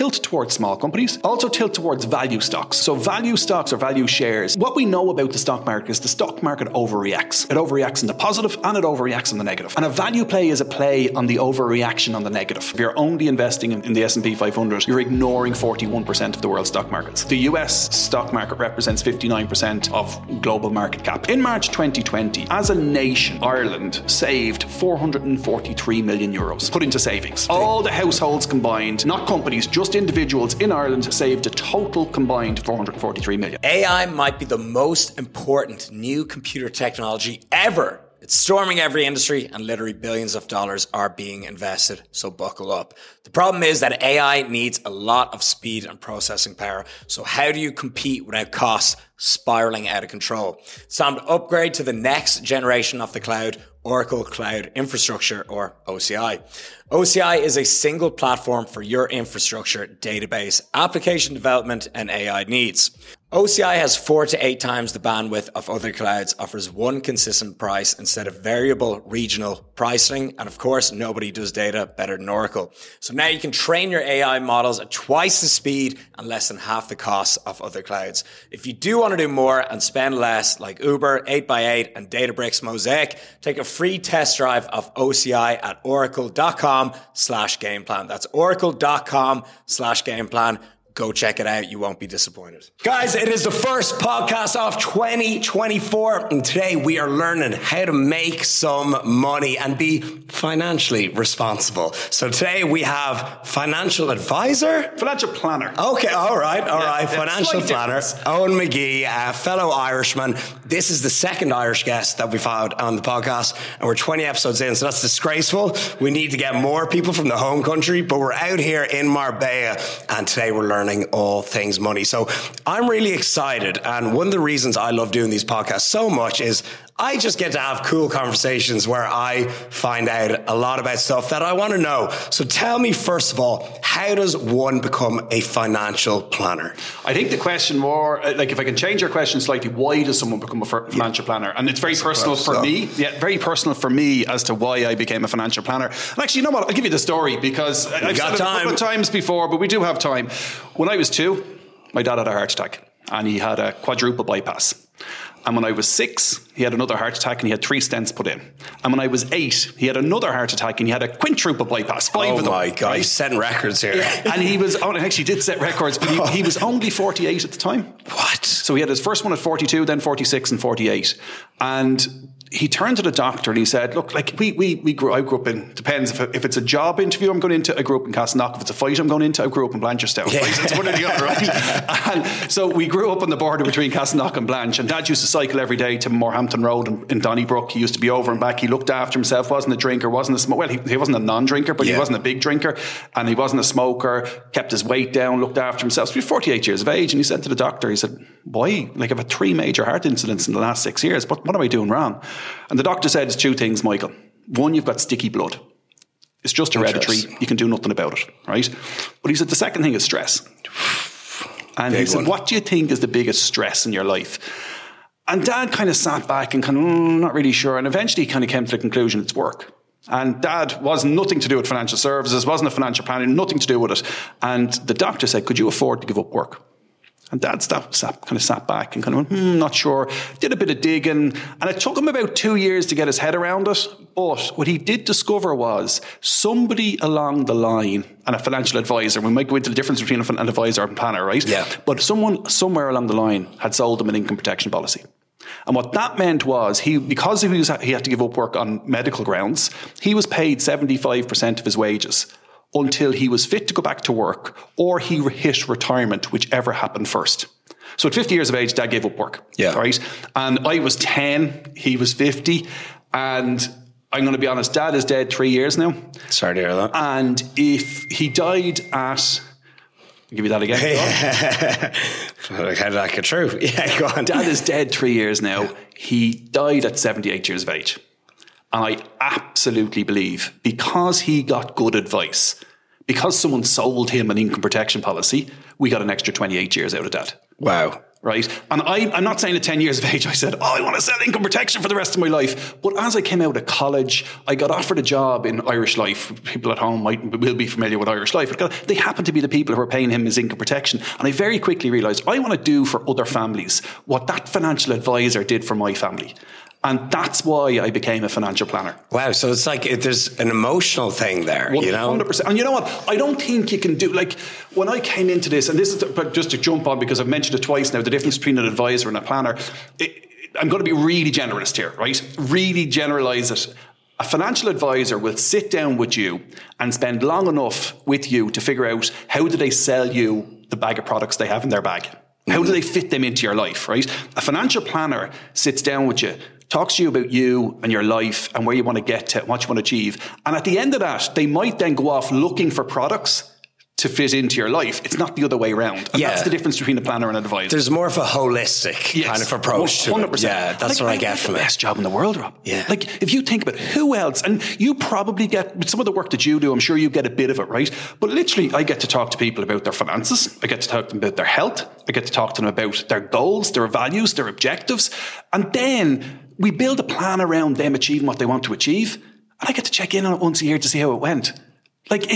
tilt towards small companies, also tilt towards value stocks. So value stocks or value shares, what we know about the stock market is the stock market overreacts. It overreacts in the positive and it overreacts in the negative. And a value play is a play on the overreaction on the negative. If you're only investing in the S&P 500, you're ignoring 41% of the world's stock markets. The US stock market represents 59% of global market cap. In March 2020, as a nation, Ireland saved 443 million euros put into savings. All the households combined, not companies, just individuals in Ireland saved a total combined 443 million. AI might be the most important new computer technology ever. It's storming every industry and literally billions of dollars are being invested, so buckle up. The problem is that AI needs a lot of speed and processing power. So how do you compete without costs spiraling out of control? It's time to upgrade to the next generation of the cloud, Oracle Cloud Infrastructure, or OCI. OCI is a single platform for your infrastructure, database, application development, and AI needs. OCI has 4 to 8 times the bandwidth of other clouds, offers one consistent price instead of variable regional pricing, and of course, nobody does data better than Oracle. So now you can train your AI models at twice the speed and less than half the cost of other clouds. If you do want to do more and spend less, like Uber, 8x8, and Databricks Mosaic, take a free test drive of OCI at oracle.com/gameplan. That's oracle.com/gameplan. Go check it out. You won't be disappointed. Guys, it is the first podcast of 2024. And today we are learning how to make some money and be financially responsible. So today we have financial advisor. Financial planner. Okay, all right. Yeah, financial planner, Owen McGee, a fellow Irishman. This is the second Irish guest that we've had on the podcast. And we're 20 episodes in, so that's disgraceful. We need to get more people from the home country, but we're out here in Marbella. And today we're learning all things money. So I'm really excited. And one of the reasons I love doing these podcasts so much is I just get to have cool conversations where I find out a lot about stuff that I want to know. So tell me, first of all, how does one become a financial planner? I think the question more, like if I can change your question slightly, why does someone become a financial planner? And it's very personal for me. Yeah, very personal for me as to why I became a financial planner. And actually, you know what? I'll give you the story because I've said it a couple of times before, but we do have time. When I was 2, my dad had a heart attack and he had a quadruple bypass. And when I was 6, he had another heart attack and he had 3 stents put in. And when I was 8, he had another heart attack and he had a quintuple bypass, 5 of them. Oh my God, right? He's setting records here. Yeah. And he was, actually did set records, but he was only 48 at the time. What? So he had his first one at 42, then 46 and 48. And he turned to the doctor and he said, look, like I grew up in, depends if it's a job interview I'm going into, I grew up in Castleknock. If it's a fight I'm going into, I grew up in Blanchardstown. Yeah. Right? It's one or the other, right? And so we grew up on the border between Castleknock and Blanch, and Dad used to cycle every day to Morehampton Road in Donnybrook. He used to be over and back. He looked after himself, wasn't a drinker, wasn't a smoker. Well, he wasn't a non-drinker, but he wasn't a big drinker, and he wasn't a smoker, kept his weight down, looked after himself. So he was 48 years of age, and he said to the doctor, he said, boy, like I've had 3 major heart incidents in the last 6 years. What am I doing wrong? And the doctor said, it's 2 things, Michael. One, you've got sticky blood. It's just hereditary. You can do nothing about it, right? But he said, the second thing is stress. And he said, what do you think is the biggest stress in your life? And Dad kind of sat back and kind of, not really sure. And eventually he kind of came to the conclusion it's work. And Dad was nothing to do with financial services, wasn't a financial planner, nothing to do with it. And the doctor said, could you afford to give up work? And Dad sat back and kind of went, not sure. Did a bit of digging. And it took him about 2 years to get his head around it. But what he did discover was somebody along the line, and a financial advisor, we might go into the difference between an advisor and planner, right? Yeah. But someone somewhere along the line had sold him an income protection policy. And what that meant was, because he had to give up work on medical grounds, he was paid 75% of his wages until he was fit to go back to work or he hit retirement, whichever happened first. So at 50 years of age, Dad gave up work. Yeah. Right? And I was 10, he was 50. And I'm going to be honest, Dad is dead 3 years now. Sorry to hear that. And if he died at... I'll give you that again. How did that get true? Yeah, go on. Dad is dead 3 years now. He died at 78 years of age. And I absolutely believe, because he got good advice, because someone sold him an income protection policy, we got an extra 28 years out of Dad. Wow. right? And I'm not saying at 10 years of age, I said, I want to sell income protection for the rest of my life. But as I came out of college, I got offered a job in Irish Life. People at home will be familiar with Irish Life. They happen to be the people who are paying him his income protection. And I very quickly realised I want to do for other families what that financial advisor did for my family. And that's why I became a financial planner. Wow. So it's like there's an emotional thing there, 100%. And you know what? I don't think you can do, like, when I came into this, and this is just to jump on because I've mentioned it twice now, the difference between an advisor and a planner. I'm going to be really generalist here, right? Really generalise it. A financial advisor will sit down with you and spend long enough with you to figure out how do they sell you the bag of products they have in their bag. How do they fit them into your life, right? A financial planner sits down with you, talks to you about you and your life and where you want to get to, what you want to achieve. And at the end of that, they might then go off looking for products to fit into your life. It's not the other way around. And that's the difference between a planner and an advisor. There's more of a holistic kind of approach to 100%. Yeah, that's what I get from it. Best job in the world, Rob. Yeah. Like, if you think about who else, and you probably get some of the work that you do, I'm sure you get a bit of it, right? But literally, I get to talk to people about their finances. I get to talk to them about their health. I get to talk to them about their goals, their values, their objectives. And then we build a plan around them achieving what they want to achieve. And I get to check in on it once a year to see how it went. Like,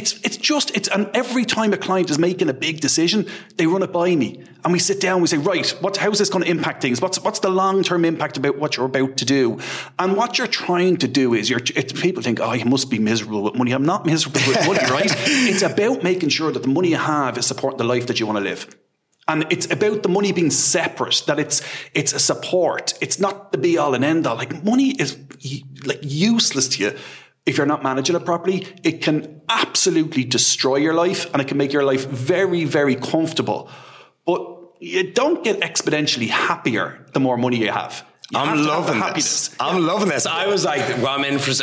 and every time a client is making a big decision, they run it by me and we sit down and we say, right, how's this going to impact things? What's the long-term impact about what you're about to do? And what you're trying to do is people think, you must be miserable with money. I'm not miserable with money, right? It's about making sure that the money you have is supporting the life that you want to live. And it's about the money being separate, that it's a support. It's not the be all and end all. Like, money is like useless to you if you're not managing it properly. It can absolutely destroy your life and it can make your life very, very comfortable. But you don't get exponentially happier the more money you have. I'm loving this. I'm loving this. I was like, I'm in for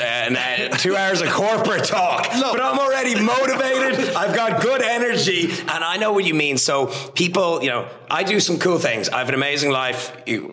2 hours of corporate talk, but I'm already motivated. I've got good energy, and I know what you mean. So people, I do some cool things. I have an amazing life.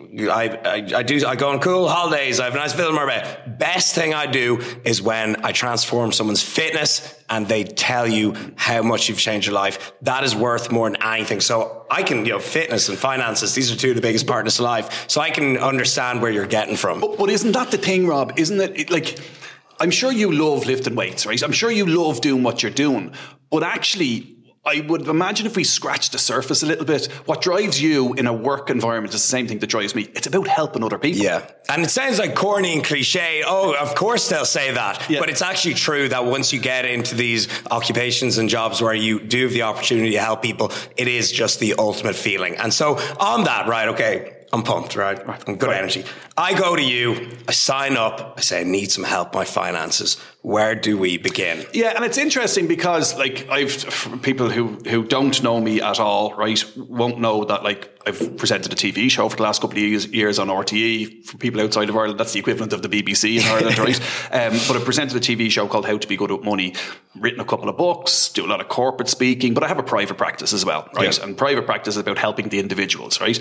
I go on cool holidays. I have a nice villa in Marbella. Best thing I do is when I transform someone's fitness and they tell you how much you've changed your life. That is worth more than anything. So I can, fitness and finances, these are two of the biggest partners of life. So I can understand where you're getting from. But isn't that the thing, Rob? Isn't it like, I'm sure you love lifting weights, right? I'm sure you love doing what you're doing. But actually, I would imagine if we scratch the surface a little bit, what drives you in a work environment is the same thing that drives me. It's about helping other people. Yeah. And it sounds like corny and cliche. Oh, of course they'll say that. Yeah. But it's actually true that once you get into these occupations and jobs where you do have the opportunity to help people, it is just the ultimate feeling. And so on that, right, okay, I'm pumped, right? I'm good energy. I go to you, I sign up, I say, I need some help, my finances. Where do we begin? Yeah, and it's interesting because, like, people who don't know me at all, right, won't know that, like, I've presented a TV show for the last couple of years on RTE. For people outside of Ireland, that's the equivalent of the BBC in Ireland, right? But I presented a TV show called How to Be Good with Money, written a couple of books, do a lot of corporate speaking, but I have a private practice as well, right? Yeah. And private practice is about helping the individuals, right?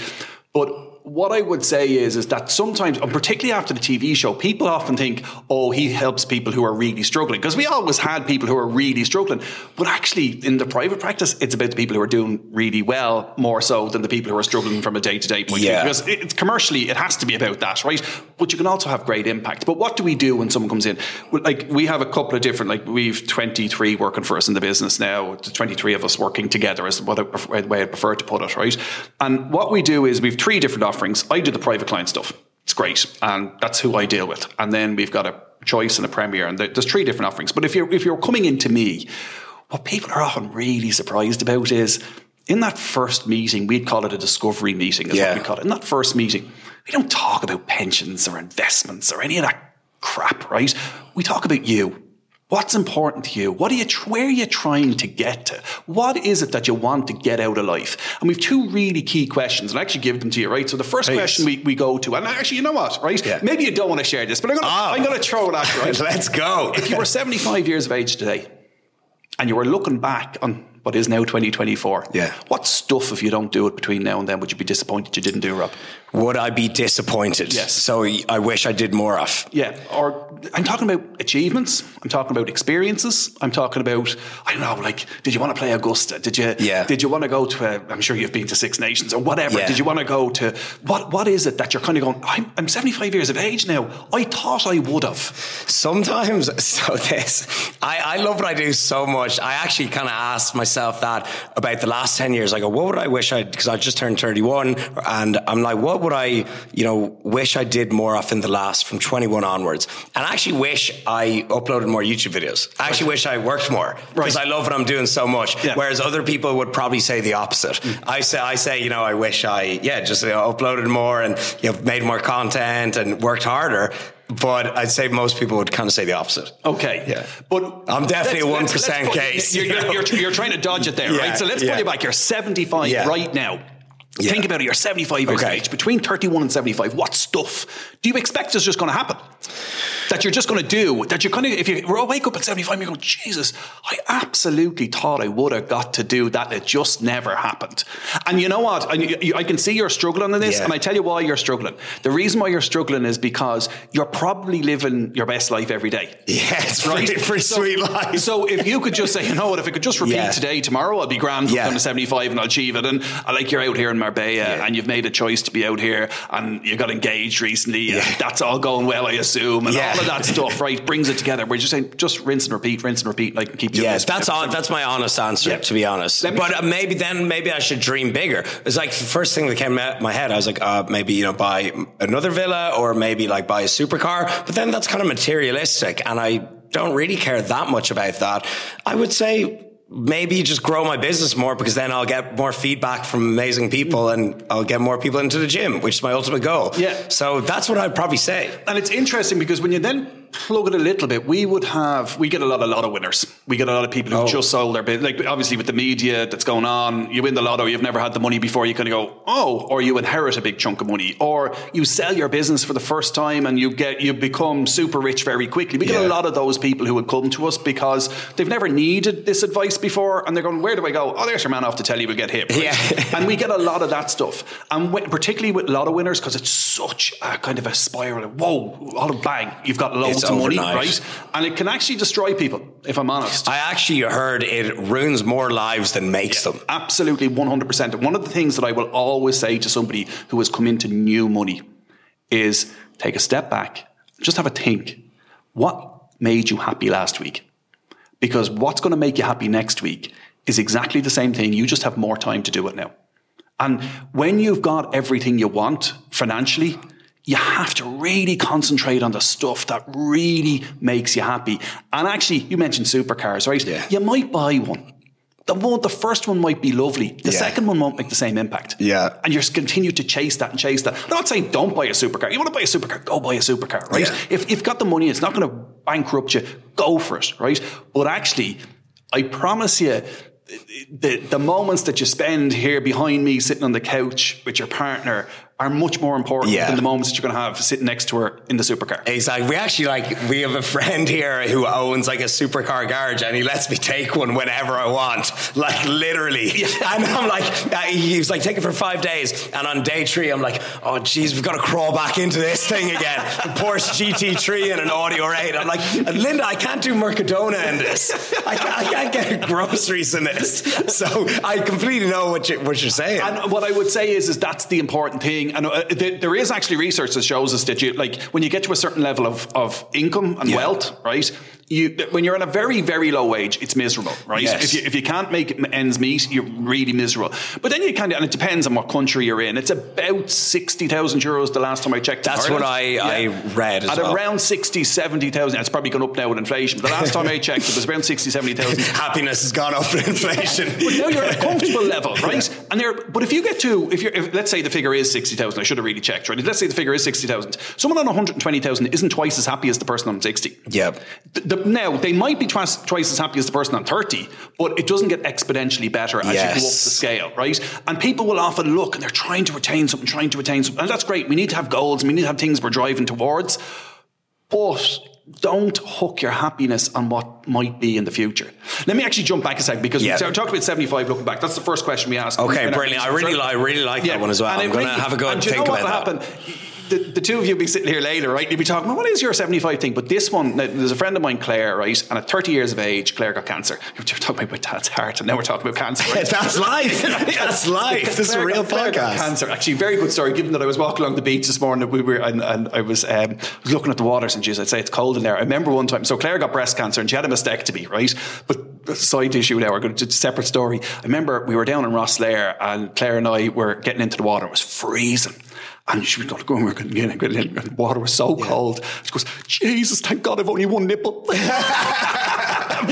But what I would say is that sometimes, and particularly after the TV show, people often think, he helps people who are really struggling. Because we always had people who are really struggling. But actually, in the private practice, it's about the people who are doing really well, more so than the people who are struggling from a day-to-day point of view. Because commercially, it has to be about that, right? But you can also have great impact. But what do we do when someone comes in? Like, we have a couple of different, we've 23 working for us in the business now. 23 of us working together is the way I prefer to put it, right? And what we do is we've 3 different offerings. I do the private client stuff. It's great. And that's who I deal with. And then we've got a choice and a premier. And there's 3 different offerings. But if you're coming into me, what people are often really surprised about is in that first meeting, we'd call it a discovery meeting is what we call it. In that first meeting, we don't talk about pensions or investments or any of that crap, right? We talk about you. What's important to you? Where are you trying to get to? What is it that you want to get out of life? And we've 2 really key questions, and I actually give them to you, right? So the first question we go to, and actually, you know what, right? Yeah. Maybe you don't want to share this, but I'm going to throw it at you, right? Let's go. If you were 75 years of age today, and you were looking back on but is now 2024. Yeah. What stuff, if you don't do it between now and then, would you be disappointed you didn't do, Rob? Would I be disappointed? Yes. So I wish I did more of. Yeah. Or I'm talking about achievements. I'm talking about experiences. I'm talking about, I don't know, like, did you want to play Augusta? Did you want to go to I'm sure you've been to Six Nations or whatever. Yeah. Did you want to go to, what is it that you're kind of going, I'm 75 years of age now. I thought I would have. Sometimes, I love what I do so much. I actually kind of asked myself that about the last 10 years. I go, what would I wish because I just turned 31, and I'm like, what would I, wish I did more of in the last, from 21 onwards? And I actually wish I uploaded more YouTube videos. I actually wish I worked more, because I love what I'm doing so much. Yeah. Whereas other people would probably say the opposite. I say, I wish I, just uploaded more and made more content and worked harder. But I'd say most people would kind of say the opposite. Okay. Yeah. But I'm definitely a 1% case. You're trying to dodge it there, right? So let's put you back. You're 75 right now. Yeah. Think about it. You're 75 years of age. Between 31 and 75, what stuff do you expect is just going to happen? That you're just going to do? That you're kind of, if you wake up at 75, you're going, Jesus, I absolutely thought I would have got to do that. It just never happened. And you know what? I can see you're struggling in this, and I tell you why you're struggling. The reason why you're struggling is because you're probably living your best life every day. Yeah, it's right. Pretty sweet life. So if you could just say, you know what, if I could just repeat today, tomorrow, I'll be grand down to 75 and I'll achieve it. And like, you're out here in Marbella and you've made a choice to be out here, and you got engaged recently. And that's all going well, I assume. And all of that stuff, right, brings it together. We're just saying, just rinse and repeat, like keep doing this. That's my honest answer, to be honest. But maybe I should dream bigger. It's like the first thing that came in my head. I was like, maybe, buy another villa, or maybe like buy a supercar. But then that's kind of materialistic, and I don't really care that much about that. I would say maybe just grow my business more, because then I'll get more feedback from amazing people, and I'll get more people into the gym, which is my ultimate goal. Yeah. So that's what I'd probably say. And it's interesting because when you then plug it a little bit, we get a lot of lotto winners. We get a lot of people who just sold their business. Like, obviously with the media that's going on, you win the lotto, you've never had the money before, you kind of go, or you inherit a big chunk of money, or you sell your business for the first time and you become super rich very quickly. We get a lot of those people who would come to us because they've never needed this advice before, and they're going, where do I go? Oh, there's your man off to tell you we'll get hit. Right? Yeah. And we get a lot of that stuff. And particularly with lotto winners, because it's such a kind of a spiral. Whoa, all of bang, you've got loads of money, right? And it can actually destroy people, if I'm honest. I actually heard it ruins more lives than makes them. Absolutely, 100%. And one of the things that I will always say to somebody who has come into new money is take a step back, just have a think. What made you happy last week? Because what's going to make you happy next week is exactly the same thing. You just have more time to do it now. And when you've got everything you want financially, you have to really concentrate on the stuff that really makes you happy. And actually, you mentioned supercars, right? Yeah. You might buy one. The first one might be lovely. The second one won't make the same impact. Yeah. And you're continue to chase that and chase that. I'm not saying don't buy a supercar. You want to buy a supercar, go buy a supercar, right? Yeah. If you've got the money, it's not going to bankrupt you, go for it, right? But actually, I promise you, the moments that you spend here behind me sitting on the couch with your partner are much more important than the moments that you're going to have sitting next to her in the supercar. Exactly. We have a friend here who owns like a supercar garage, and he lets me take one whenever I want, like literally. Yeah. And I'm like, he was like, take it for 5 days. And on day 3, I'm like, oh geez, we've got to crawl back into this thing again. A Porsche GT3 and an Audi R8. I'm like, Linda, I can't do Mercadona in this. I can't get groceries in this. So I completely know what you're saying. And what I would say is that's the important thing. And there is actually research that shows us that when you get to a certain level of income and wealth, right? When you're on a very, very low wage, it's miserable, right? Yes. If you can't make ends meet, you're really miserable. But then you and it depends on what country you're in. It's about 60,000 euros the last time I checked. That's what I read as well. Around 60, 70,000. It's probably gone up now with inflation. But the last time I checked, it was around 60, 70,000. Happiness has gone up with inflation. But now you're at a comfortable level, right? Yeah. And but if you get to, if let's say the figure is 60,000, I should have really checked, right? Let's say the figure is 60,000. Someone on 120,000 isn't twice as happy as the person on 60. Yeah. Now, they might be twice as happy as the person on 30, but it doesn't get exponentially better as you go up the scale, right? And people will often look and they're trying to attain something, and that's great. We need to have goals and we need to have things we're driving towards. But don't hook your happiness on what might be in the future. Let me actually jump back a second, because we talked about 75 looking back. That's the first question we asked. Okay, brilliant. I really like that one as well. I'm going to have a good think about that. The two of you will be sitting here later, right? You'll be talking about, what is your 75 thing? But this one, there's a friend of mine, Claire, right? And at 30 years of age, Claire got cancer. We're talking about my dad's heart, and now we're talking about cancer. Right? That's life. That's life. This is a real podcast. Cancer. Actually, very good story, given that I was walking along the beach this morning, and I was looking at the waters, and geez, I'd say it's cold in there. I remember one time, so Claire got breast cancer, and she had a mastectomy, right? But side issue now, we're going to, separate story. I remember we were down in Rosslare, and Claire and I were getting into the water. It was freezing. And she was going to go, and we're going to get in. The water was so cold. She goes, Jesus, thank God I've only one nipple. That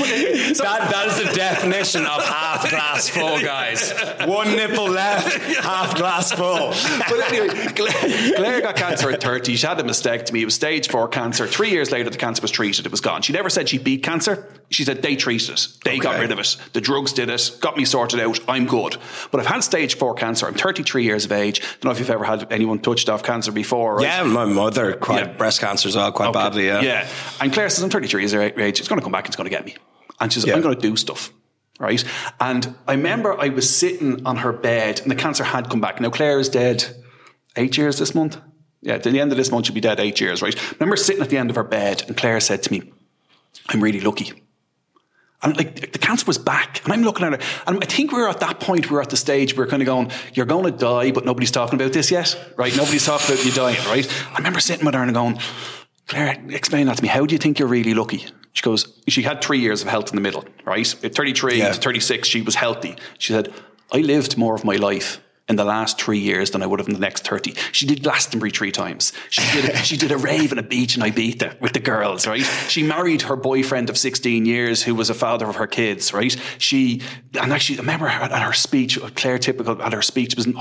is the definition of half glass full, guys. One nipple left, half glass full. But anyway, Claire got cancer at 30. She had a mastectomy. It was stage 4 cancer. 3 years later, the cancer was treated. It was gone. She never said she beat cancer. She said they treated it. They got rid of it. The drugs did it. Got me sorted out. I'm good. But I've had stage 4 cancer. I'm 33 years of age. Don't know if you've ever had anyone touched off cancer before, right? Yeah, my mother, breast cancer as well, quite badly, Yeah. And Claire says, I'm 33 years of age. It's going to come back. It's going to get me. And she says, I'm going to do stuff. Right. And I remember I was sitting on her bed, and the cancer had come back. Now, Claire is dead 8 years this month. Yeah, at the end of this month, she'll be dead 8 years, right? I remember sitting at the end of her bed, and Claire said to me, I'm really lucky. And like, the cancer was back, and I'm looking at her, and I think we were at that point, we were at the stage where we're kind of going, you're going to die, but nobody's talking about this yet, right? Nobody's talking about you dying, right? I remember sitting with her and going, Claire, explain that to me. How do you think you're really lucky? She goes, she had 3 years of health in the middle, right? At 33 to 36, she was healthy. She said, I lived more of my life in the last 3 years than I would have in the next 30. She did Glastonbury 3 times. She did a rave on a beach in Ibiza with the girls, right? She married her boyfriend of 16 years who was a father of her kids, right? And actually, I remember at her speech, Claire typical, at her speech, it was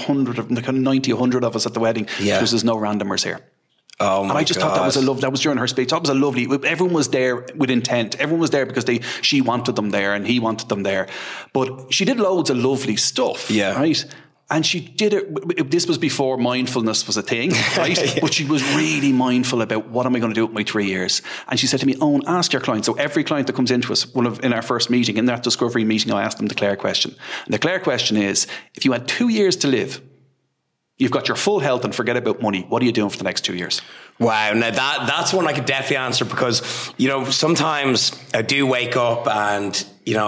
100 of us at the wedding. Yeah. She was, there's no randomers here. Oh and I just thought that was that was during her speech. That was a lovely, everyone was there with intent. Everyone was there because she wanted them there and he wanted them there. But she did loads of lovely stuff, right? And she did it, this was before mindfulness was a thing, right? But she was really mindful about, what am I going to do with my 3 years? And she said to me, Owen, ask your client. So every client that comes into us, in our first meeting, in that discovery meeting, I asked them the Claire question. And the Claire question is, if you had 2 years to live, you've got your full health and forget about money, what are you doing for the next 2 years? Wow, now that's one I could definitely answer, because, sometimes I do wake up and,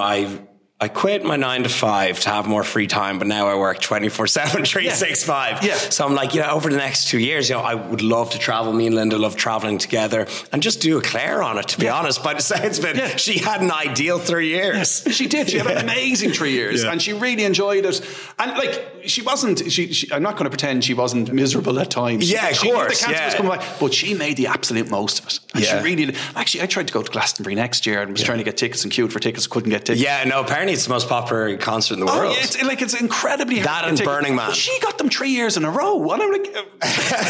I quit my 9 to 5 to have more free time, but now I work 24/7, 365. Yeah. So I'm like, over the next 2 years, I would love to travel. Me and Linda love traveling together, and just do a Claire on it, to be honest. By the sounds of it, she had an ideal 3 years. She did. She had an amazing 3 years, and she really enjoyed it. And she wasn't, I'm not going to pretend she wasn't miserable at times. Yeah, of course. The cancer was coming back, but she made the absolute most of it. And she really, actually, I tried to go to Glastonbury next year and was trying to get tickets and queued for tickets, couldn't get tickets. Yeah, no, apparently it's the most popular concert in the world. Yeah, it's incredibly hard. That and Burning Man. But she got them 3 years in a row. And I'm like,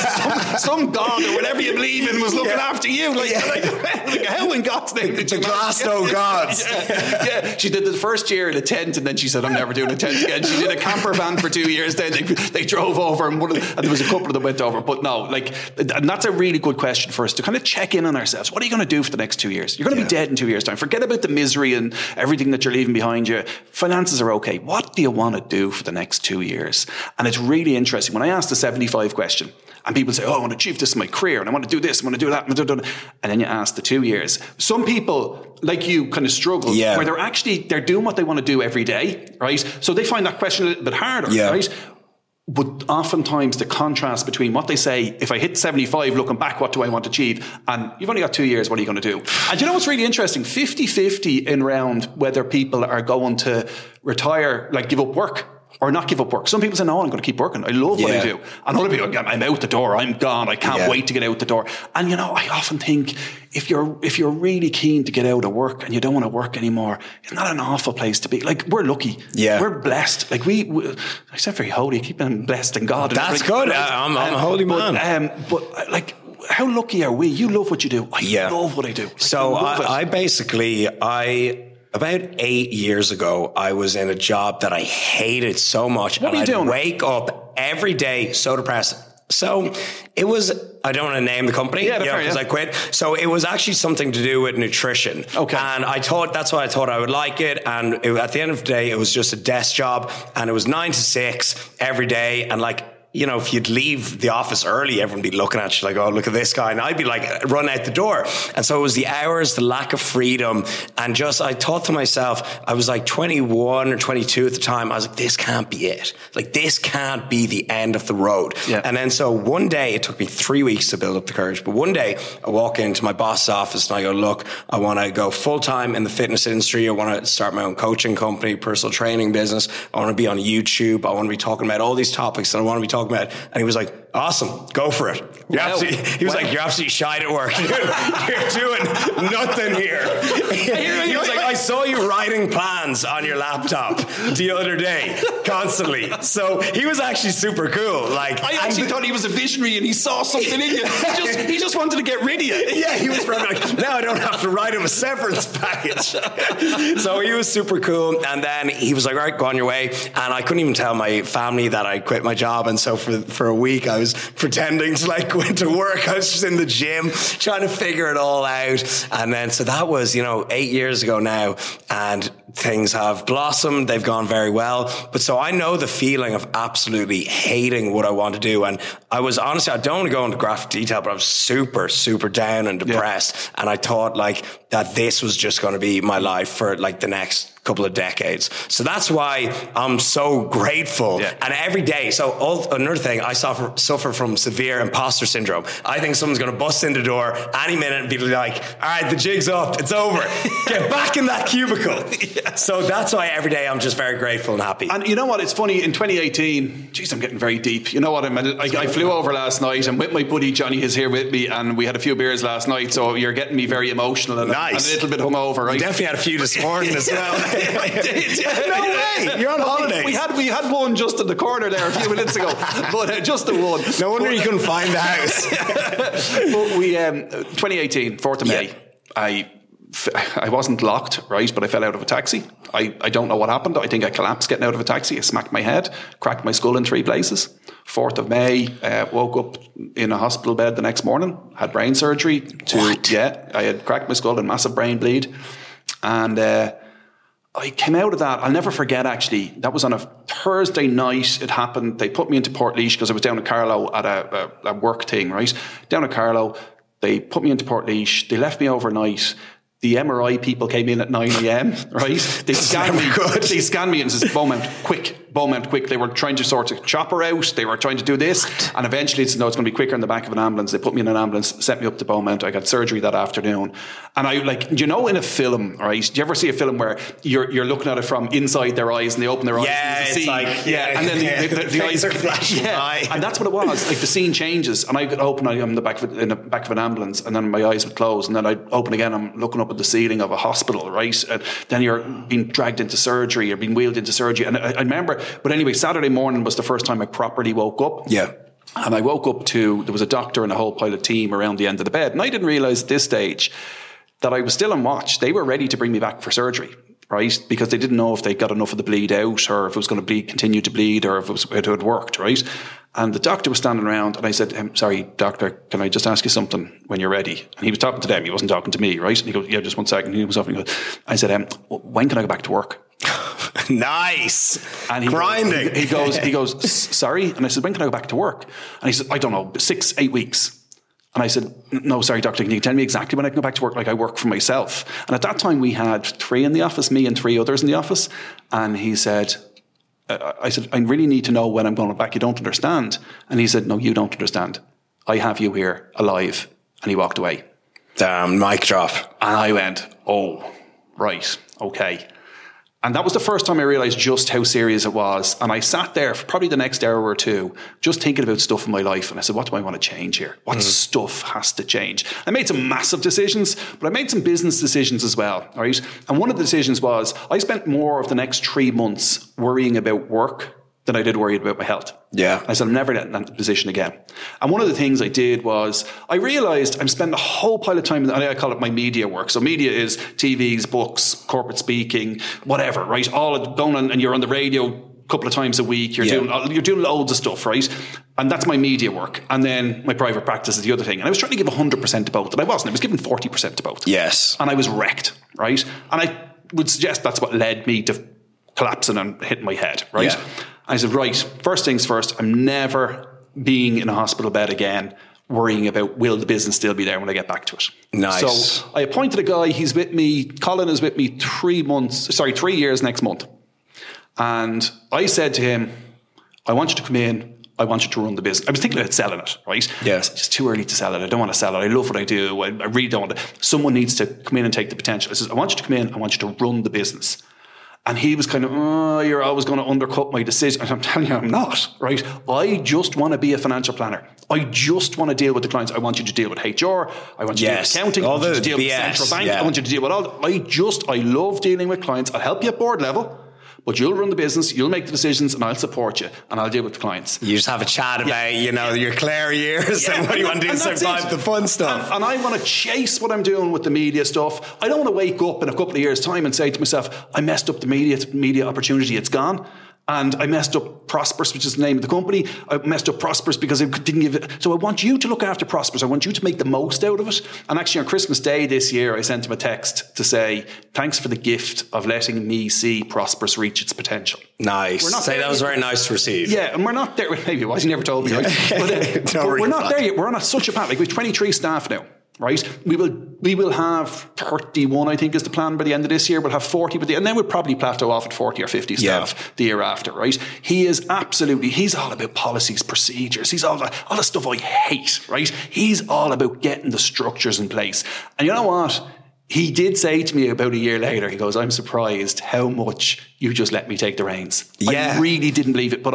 some god or whatever you believe in was looking after you. Like how in God's name did the Glasgow gods? Yeah, she did the first year in a tent, and then she said, I'm never doing a tent again. She did a camper van for 2 years. Then they drove over, and there was a couple of them went over. But no, and that's a really good question for us to kind of check in on ourselves. What are you going to do for the next 2 years? You're going to be dead in 2 years' time. Forget about the misery and everything that you're leaving behind you. Finances are okay. What do you want to do for the next 2 years? And it's really interesting. When I asked the 75 question, and people say, I want to achieve this in my career, and I want to do this, I want to do that, and then you ask the 2 years. Some people, like you, kind of struggle, where they're doing what they want to do every day, right? So they find that question a little bit harder, right? But oftentimes the contrast between what they say, if I hit 75, looking back, what do I want to achieve? And you've only got 2 years, what are you going to do? And you know what's really interesting? 50-50 in round whether people are going to retire, give up work or not give up work. Some people say, no, I'm going to keep working. I love what I do. And other people, I'm out the door. I'm gone. I can't wait to get out the door. And, I often think if you're really keen to get out of work and you don't want to work anymore, it's not an awful place to be. We're lucky. Yeah. We're blessed. I sound very holy. I keep being blessed in God. That's good. I'm a holy man. But how lucky are we? You love what you do. I love what I do. So I basically, about 8 years ago, I was in a job that I hated so much. What were you doing? I'd wake up every day so depressed. So it was I don't want to name the company. Yeah, because I quit. So it was actually something to do with nutrition. Okay. And that's why I thought I would like it. And at the end of the day, it was just a desk job, and it was 9 to 6 every day. And like, you know, if you'd leave the office early, everyone would be looking at you like, oh, look at this guy. And I'd be like, run out the door. And so it was the hours, the lack of freedom. And just, I thought to myself, I was like 21 or 22 at the time. I was like, this can't be it. Like, this can't be the end of the road. Yeah. And then so one day, it took me 3 weeks to build up the courage. But one day I walk into my boss's office and I go, look, I want to go full time in the fitness industry. I want to start my own coaching company, personal training business. I want to be on YouTube. I want to be talking about all these topics that I want to be talking about. And he was like, awesome, go for it. He was like, you're absolutely shite at work. You're doing nothing here. He was like, I saw you writing plans on your laptop the other day, constantly. So he was actually super cool. Like, I actually thought he was a visionary and he saw something in you. He just wanted to get rid of you. Yeah, he was probably like, now I don't have to write him a severance package. So he was super cool. And then he was like, all right, go on your way. And I couldn't even tell my family that I quit my job. And so for a week, I was pretending to like go into work. I was just in the gym trying to figure it all out. And then, so that was, 8 years ago now, and things have blossomed. They've gone very well. But so I know the feeling of absolutely hating what I want to do. And I was honestly, I don't want to go into graphic detail, but I was super, super down and depressed. Yeah. And I thought like that this was just going to be my life for like the next couple of decades. So that's why I'm so grateful. Yeah. And every day, another thing, I suffer from severe imposter syndrome. I think someone's going to bust in the door any minute and be like, all right, the jig's up, it's over. Get back in that cubicle. Yeah. So that's why every day I'm just very grateful and happy. And you know what, it's funny, in 2018, geez, I'm getting very deep. You know what, I flew over last night and with my buddy Johnny is here with me, and we had a few beers last night, so you're getting me very emotional and nice. a little bit hungover, right? You definitely had a few this morning as well. I did. No way! You're on holidays. We had one just in the corner there a few minutes ago, but just the one. No wonder you couldn't find the house. But we 2018, 4th of May. I wasn't locked, right? But I fell out of a taxi. I don't know what happened. I think I collapsed getting out of a taxi. I smacked my head, cracked my skull in 3 places. 4th of May, woke up in a hospital bed the next morning, had brain surgery. Yeah, I had cracked my skull and massive brain bleed. And I came out of that. I'll never forget, actually. That was on a Thursday night. It happened. They put me into Portlaoise because I was down at Carlow at a work thing, right? Down at Carlow. They put me into Portlaoise. They left me overnight. The MRI people came in at 9 a.m, right? They scanned me. They scanned me and says, Beaumont, quick. They were trying to sort of chop her out. They were trying to do this. And eventually it's going to be quicker in the back of an ambulance. They put me in an ambulance, sent me up to Beaumont. I got surgery that afternoon. And I in a film, right? Do you ever see a film where you're looking at it from inside their eyes and they open their eyes? Yeah, it's like, yeah. And then the eyes are flashing by. And that's what it was. Like the scene changes and I could open, I'm in the back of an ambulance and then my eyes would close and then I'd open again. I'm looking up at the ceiling of a hospital, right? And then you're being dragged into surgery, you're being wheeled into surgery. And I remember, but anyway, Saturday morning was the first time I properly woke up. Yeah. And I woke up to, there was a doctor and a whole pile of team around the end of the bed. And I didn't realize at this stage that I was still on watch. They were ready to bring me back for surgery, right? Because they didn't know if they got enough of the bleed out or if it was going to continue to bleed or if it had worked, right? And the doctor was standing around and I said, sorry, doctor, can I just ask you something when you're ready? And he was talking to them. He wasn't talking to me, right? And he goes, yeah, just 1 second. He was off and he goes, I said, when can I go back to work? Nice. And grinding. He goes, sorry? And I said, when can I go back to work? And he said, I don't know, 6-8 weeks. And I said, no, sorry, doctor, can you tell me exactly when I can go back to work? Like I work for myself. And at that time we had 3 in the office, me and 3 others in the office. And he said, I said, I really need to know when I'm going back. You don't understand. And he said, no, you don't understand. I have you here alive. And he walked away. Damn, mic drop. And I went, oh, right, okay. And that was the first time I realized just how serious it was. And I sat there for probably the next hour or two, just thinking about stuff in my life. And I said, what do I want to change here? What stuff has to change? I made some massive decisions, but I made some business decisions as well. All right. And one of the decisions was I spent more of the next 3 months worrying about work than I did worried about my health. Yeah. I said, I'm never in that position again. And one of the things I did was I realized I'm spending a whole pile of time, and I call it my media work. So media is TVs, books, corporate speaking, whatever, right? All going on, and you're on the radio couple of times a week. You're doing loads of stuff, right? And that's my media work. And then my private practice is the other thing. And I was trying to give 100% to both, and I wasn't. I was giving 40% to both. Yes. And I was wrecked, right? And I would suggest that's what led me to collapsing and hitting my head, right? Yeah. I said, right, first things first, I'm never being in a hospital bed again, worrying about will the business still be there when I get back to it. Nice. So I appointed a guy, he's with me, Colin is with me 3 years next month. And I said to him, I want you to come in, I want you to run the business. I was thinking about selling it, right? Yes. It's just too early to sell it. I don't want to sell it. I love what I do. I really don't want to. Someone needs to come in and take the potential. I says, I want you to come in, I want you to run the business. And he was kind of, you're always going to undercut my decision. And I'm telling you, I'm not, right? I just want to be a financial planner. I just want to deal with the clients. I want you to deal with HR. I want you to deal with accounting. I want you to deal with the central bank. I want you to deal with all. I love dealing with clients. I'll help you at board level. But you'll run the business, you'll make the decisions, and I'll support you, and I'll deal with the clients. You just have a chat about, your Clare years and what you want to do to survive the fun stuff. And I want to chase what I'm doing with the media stuff. I don't want to wake up in a couple of years' time and say to myself, I messed up the media opportunity, it's gone. And I messed up Prosperous, which is the name of the company. I messed up Prosperous because I didn't give it. So I want you to look after Prosperous. I want you to make the most out of it. And actually on Christmas Day this year, I sent him a text to say, thanks for the gift of letting me see Prosperous reach its potential. Nice. That was very nice to receive. Yeah, and we're not there. Maybe it was. He never told me. Right? But we're not there yet. We're on such a path. Like we have 23 staff now. Right, we will have 31, I think, is the plan by the end of this year. We'll have 40, and then we'll probably plateau off at 40 or 50 staff the year after. Right, he's all about policies, procedures. He's all the stuff I hate. Right, he's all about getting the structures in place. And you know what? He did say to me about a year later, he goes, I'm surprised how much you just let me take the reins. Yeah. I really didn't believe it, but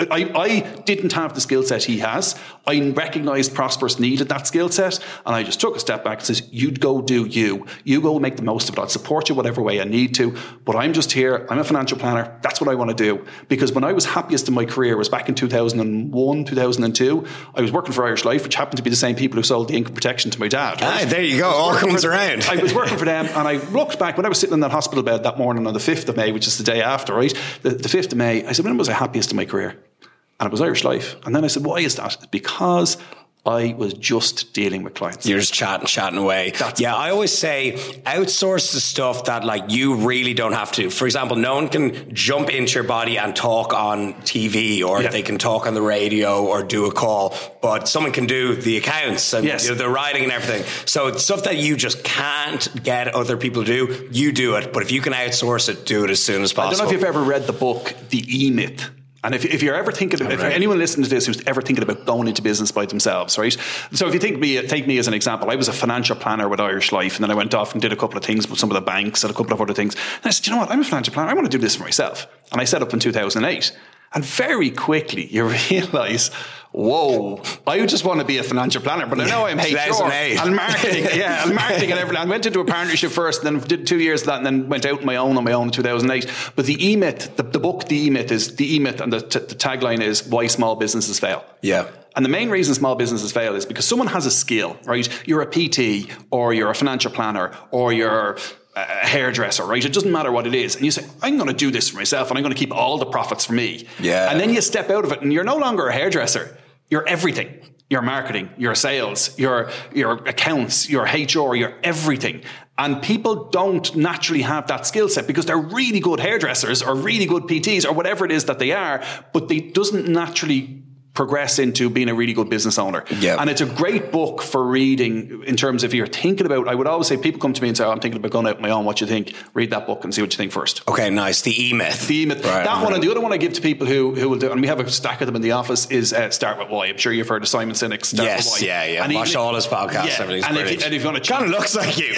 I didn't have the skill set he has. I recognised Prosperous needed that skill set, and I just took a step back and says, you go do you. You go make the most of it. I'll support you whatever way I need to, but I'm just here. I'm a financial planner. That's what I want to do. Because when I was happiest in my career was back in 2001, 2002. I was working for Irish Life, which happened to be the same people who sold the income protection to my dad. Right? There you go. All comes around. I was working for them, and I looked back when I was sitting in that hospital bed that morning on the 5th of May, which is the day after, right? The 5th of May, I said, when was I happiest in my career? And it was Irish Life. And then I said, why is that? Because I was just dealing with clients. You're just chatting away. I always say outsource the stuff that you really don't have to. For example, no one can jump into your body and talk on TV, or they can talk on the radio or do a call, but someone can do the accounts and the writing and everything. So it's stuff that you just can't get other people to do, you do it. But if you can outsource it, do it as soon as possible. I don't know if you've ever read the book, The E-Myth. And if you're ever thinking, if anyone listening to this who's ever thinking about going into business by themselves, right? So if you take me as an example, I was a financial planner with Irish Life, and then I went off and did a couple of things with some of the banks and a couple of other things. And I said, you know what? I'm a financial planner. I want to do this for myself. And I set up in 2008. And very quickly you realise, whoa, I just want to be a financial planner, but I know I'm HR and marketing. And marketing and everything. I went into a partnership first, then did 2 years of that, and then went out on my own in 2008. But the E-Myth, the book, The E-Myth, is the E-Myth, and the tagline is why small businesses fail. Yeah. And the main reason small businesses fail is because someone has a skill, right? You're a PT, or you're a financial planner, or you're a hairdresser, right? It doesn't matter what it is. And you say, I'm going to do this for myself, and I'm going to keep all the profits for me. Yeah. And then you step out of it, and you're no longer a hairdresser. You're everything. You're marketing, you're sales, your accounts, your HR, you're everything. And people don't naturally have that skill set because they're really good hairdressers or really good PTs or whatever it is that they are, but they doesn't naturally progress into being a really good business owner. Yeah. And it's a great book for reading in terms of if you're thinking about, I would always say, people come to me and say, I'm thinking about going out on my own. What do you think? Read that book and see what you think first. Okay, nice. The E-Myth. The E-Myth. Right, that one, and the other one I give to people who will do, and we have a stack of them in the office, is Start With Why. I'm sure you've heard of Simon Sinek's Start With Why. Yeah. And watch all his podcasts. Yeah. And if you want to kind of looks like you.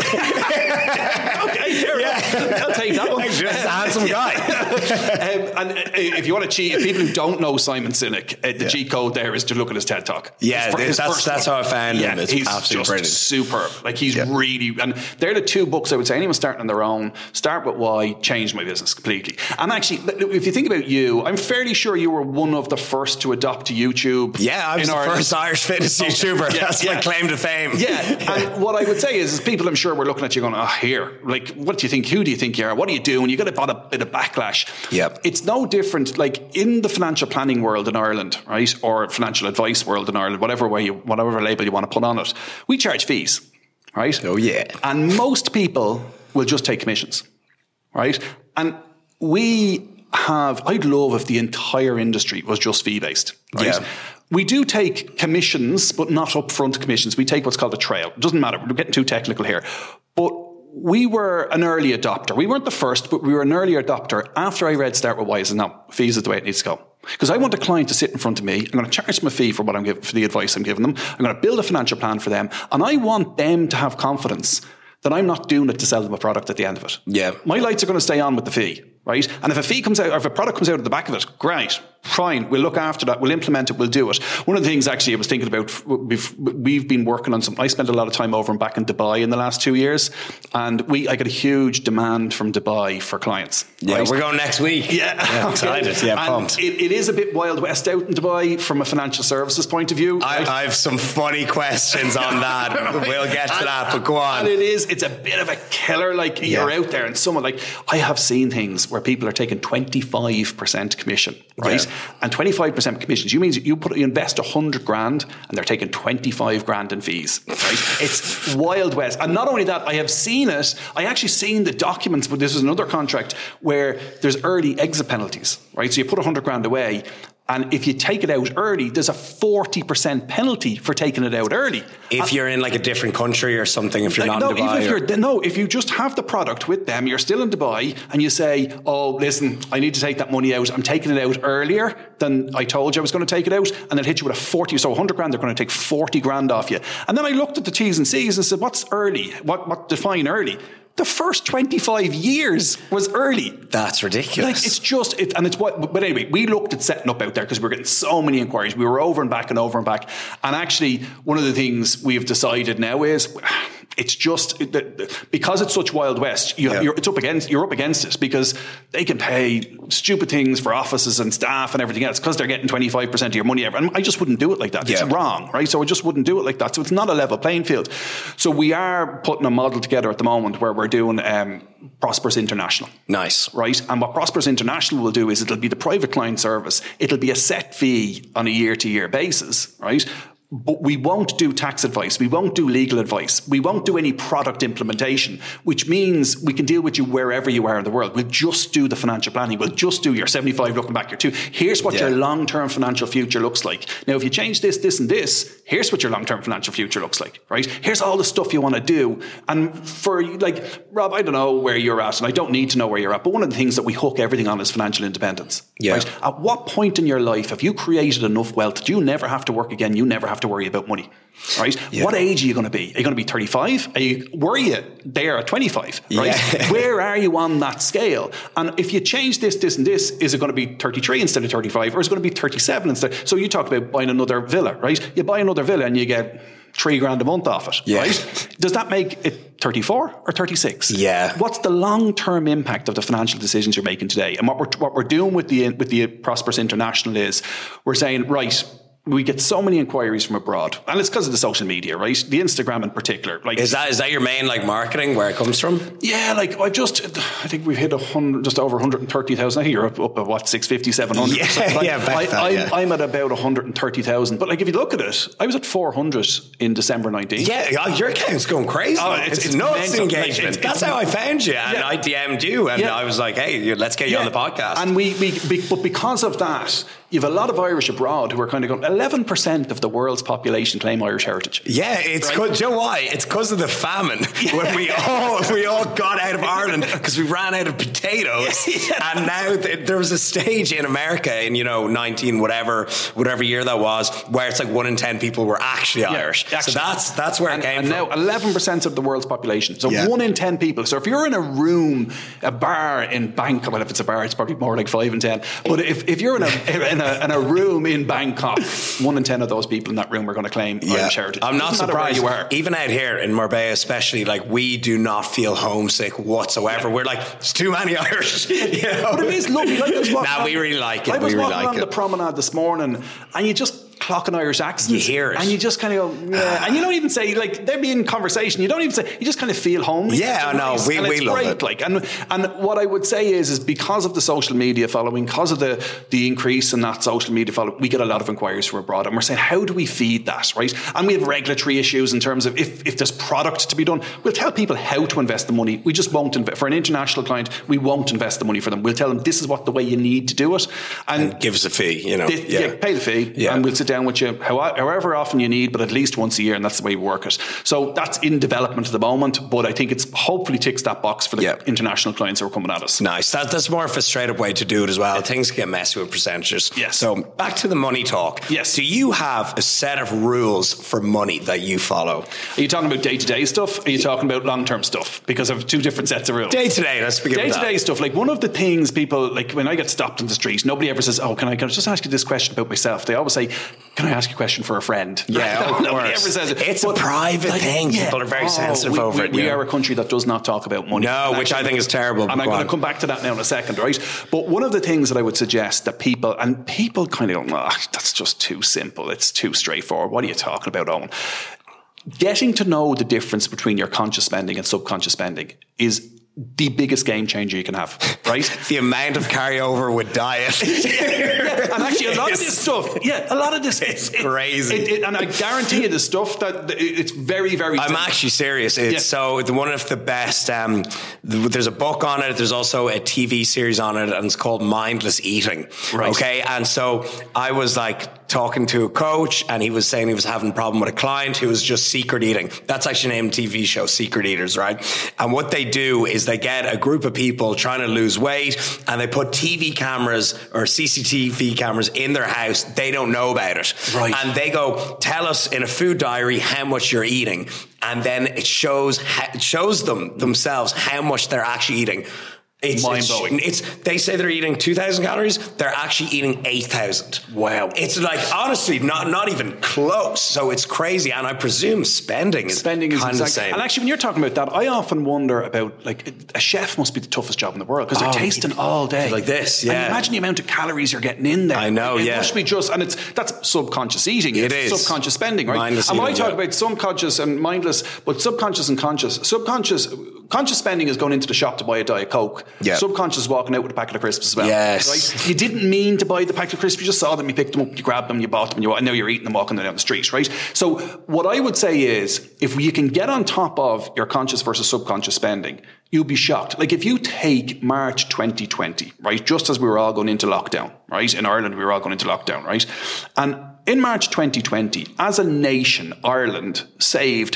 Okay, fair enough. I'll take that one. Just a handsome guy. And if you want to cheat, people who don't know Simon Sinek, the cheat code there is to look at his TED Talk. Yeah, that's how I found him. It's he's absolutely just brilliant. superb. Like he's really, and they're the two books I would say anyone starting on their own, Start With Why, changed my business completely. And actually, if you think about you, I'm fairly sure you were one of the first to adopt YouTube. Yeah, I was the first Irish fitness YouTuber. That's my claim to fame. Yeah, and what I would say is people I'm sure were looking at you going, here, like, what do you think? Who do you think you are? What do you do? And you got a bit of backlash. Yep. It's no different, like in the financial planning world in Ireland, right? Or financial advice world in Ireland, whatever label you want to put on it, we charge fees, right? Oh, yeah. And most people will just take commissions, right? And I'd love if the entire industry was just fee-based, right? Yeah. We do take commissions, but not upfront commissions. We take what's called a trail. It doesn't matter. We're getting too technical here. But we were an early adopter. We weren't the first, but we were an early adopter. After I read Start With Why, I said, no, fees is the way it needs to go. Because I want a client to sit in front of me. I'm going to charge them a fee for for the advice I'm giving them. I'm going to build a financial plan for them. And I want them to have confidence that I'm not doing it to sell them a product at the end of it. Yeah. My lights are going to stay on with the fee, right? And if a fee comes out, or if a product comes out of the back of it, great, fine, we'll look after that, we'll implement it, we'll do it. One of the things actually I was thinking about, we've been working on I spent a lot of time over and back in Dubai in the last 2 years, and I got a huge demand from Dubai for clients. Yeah, right? We're going next week. Yeah. I'm excited. Yeah, pumped. It is a bit Wild West out in Dubai from a financial services point of view. I have some funny questions on that. Right. We'll get to that, but go on. And it's a bit of a killer, like you're out there and someone like, I have seen things where people are taking 25% commission, right? Yeah. And 25% commissions, you invest 100 grand and they're taking 25 grand in fees, right? It's Wild West. And not only that, I have seen it, I actually seen the documents, but this is another contract where there's early exit penalties, right? So you put 100 grand away, and if you take it out early, there's a 40% penalty for taking it out early. If you're in like a different country or something, if you're not in Dubai. If you just have the product with them, you're still in Dubai, and you say, oh, listen, I need to take that money out. I'm taking it out earlier than I told you I was going to take it out. And they'll hit you with a 40, so 100 grand, they're going to take 40 grand off you. And then I looked at the T's and C's and said, what's early? What define early? The first 25 years was early. That's ridiculous. Like, it's just, but anyway, we looked at setting up out there because we were getting so many inquiries. We were over and back and over and back. And actually, one of the things we've decided now is, it's just because it's such Wild West. You're up against it because they can pay stupid things for offices and staff and everything else because they're getting 25% of your money. And I just wouldn't do it like that. Yeah. It's wrong, right? So I just wouldn't do it like that. So it's not a level playing field. So we are putting a model together at the moment where we're doing Prosperous International. Nice, right? And what Prosperous International will do is it'll be the private client service. It'll be a set fee on a year-to-year basis, right? But we won't do tax advice. We won't do legal advice. We won't do any product implementation, which means we can deal with you wherever you are in the world. We'll just do the financial planning. We'll just do your 75 looking back, your 2. Here's what your long-term financial future looks like. Now, if you change this, this, and this, here's what your long-term financial future looks like, right? Here's all the stuff you want to do. And for, like, Rob, I don't know where you're at, and I don't need to know where you're at, but one of the things that we hook everything on is financial independence. Yeah. Right? At what point in your life have you created enough wealth that you never have to work again, you never have to worry about money, right? Yeah. What age are you going to be? Are you going to be 35? Were you there at 25, right? Yeah. Where are you on that scale? And if you change this, this, and this, is it going to be 33 instead of 35, or is it going to be 37 instead? So you talked about buying another villa, right? You buy another villa and you get $3,000 a month off it, right? Does that make it 34 or 36? Yeah. What's the long-term impact of the financial decisions you're making today? And what we're doing with the Prosperous International is we're saying, right, we get so many inquiries from abroad, and it's because of the social media, right? The Instagram in particular. Like, is that your main like marketing, where it comes from? Yeah, like I think we've hit just over 130,000. I think you're up at what, 650, 700. I'm at about 130,000. But like, if you look at it, I was at 400 in December 19. Yeah, your account's going crazy. Oh, it's nuts engagement. That's how I found you, and I DM'd you, and I was like, hey, let's get you on the podcast. And but because of that, you have a lot of Irish abroad who are kind of going, 11% of the world's population claim Irish heritage. Yeah, it's right? Do you know why? It's because of the famine when we all got out of Ireland because we ran out of potatoes. And now there was a stage in America in 19 whatever year that was, where it's like 1 in 10 people were actually Irish. So that's where it came from. And now 11% of the world's population. So 1 in 10 people. So if you're in a room, a bar in Bangkok, well, if it's a bar, it's probably more like 5 in 10. But if you're in a room in Bangkok, 1 in 10 of those people in that room are going to claim Irish heritage. I'm not surprised. You are. Even out here in Marbella, especially, like, we do not feel homesick whatsoever. We're like, it's too many Irish. You know? But it is lovely. We really like it. I was walking on the promenade this morning, and you just clock an Irish accent. You hear it. And you just kind of go, yeah. And you don't even say, like, they're being conversation. You don't even say, you just kind of feel homely. Yeah, no, we love great, it. Like, and what I would say is because of the social media following, because of the increase in that social media following, we get a lot of inquiries from abroad, and we're saying, how do we feed that, right? And we have regulatory issues in terms of if there's product to be done, we'll tell people how to invest the money. We just won't invest. For an international client, we won't invest the money for them. We'll tell them this is what the way you need to do it. And give us a fee, you know. Pay the fee, and we'll sit down with you however often you need, but at least once a year, and that's the way we work it. So that's in development at the moment, but I think it's hopefully ticks that box for the international clients who are coming at us. Nice. That's more of a straight up way to do it as well. Things get messy with percentages. Yes. So back to the money talk. Yes. Do you have a set of rules for money that you follow? Are you talking about day-to-day stuff? Or are you talking about long-term stuff? Because I have two different sets of rules. Day-to-day, let's begin with that. Day-to-day stuff. Like, one of the things people, like, when I get stopped in the street, nobody ever says, can I just ask you this question about myself? They always say, can I ask you a question for a friend? Yeah, nobody ever says it. It's a private thing. People are very sensitive over it. We are a country that does not talk about money. No, which I think is terrible. And I'm going to come back to that now in a second, right? But one of the things that I would suggest that people kind of go, that's just too simple. It's too straightforward. What are you talking about, Owen? Getting to know the difference between your conscious spending and subconscious spending is the biggest game changer you can have, right? The amount of carryover with diet. And actually a lot of this it's crazy. And I guarantee you the stuff that it's very, very I'm actually serious. It's so one of the best, there's a book on it, there's also a TV series on it, and it's called Mindless Eating. Right. Okay. And so I was like talking to a coach, and he was saying he was having a problem with a client who was just secret eating. That's actually named TV show, Secret Eaters, right? And what they do is they get a group of people trying to lose weight, and they put TV cameras or CCTV cameras in their house. They don't know about it. Right. And they go, tell us in a food diary how much you're eating. And then it shows them themselves how much they're actually eating. It's mind-blowing. They say they're eating 2,000 calories. They're actually eating 8,000. Wow. It's like, honestly, not even close. So it's crazy. And I presume spending is kind of the same. And actually, when you're talking about that, I often wonder about, like, a chef must be the toughest job in the world because they're tasting all day. Like this, yeah. And imagine the amount of calories you're getting in there. I know, it must be just, and that's subconscious eating. It is. Subconscious spending, right? Mindless and when I eating, talk about subconscious and mindless, but subconscious and conscious. Conscious spending is going into the shop to buy a Diet Coke. Yeah. Subconscious is walking out with a packet of crisps as well. Yes. Right? You didn't mean to buy the packet of crisps. You just saw them, you picked them up, you grabbed them, you bought them, and now you're eating them walking down the street, right? So what I would say is, if you can get on top of your conscious versus subconscious spending, you'll be shocked. Like, if you take March 2020, right, just as we were all going into lockdown, right? In Ireland, we were all going into lockdown, right? And in March 2020, as a nation, Ireland saved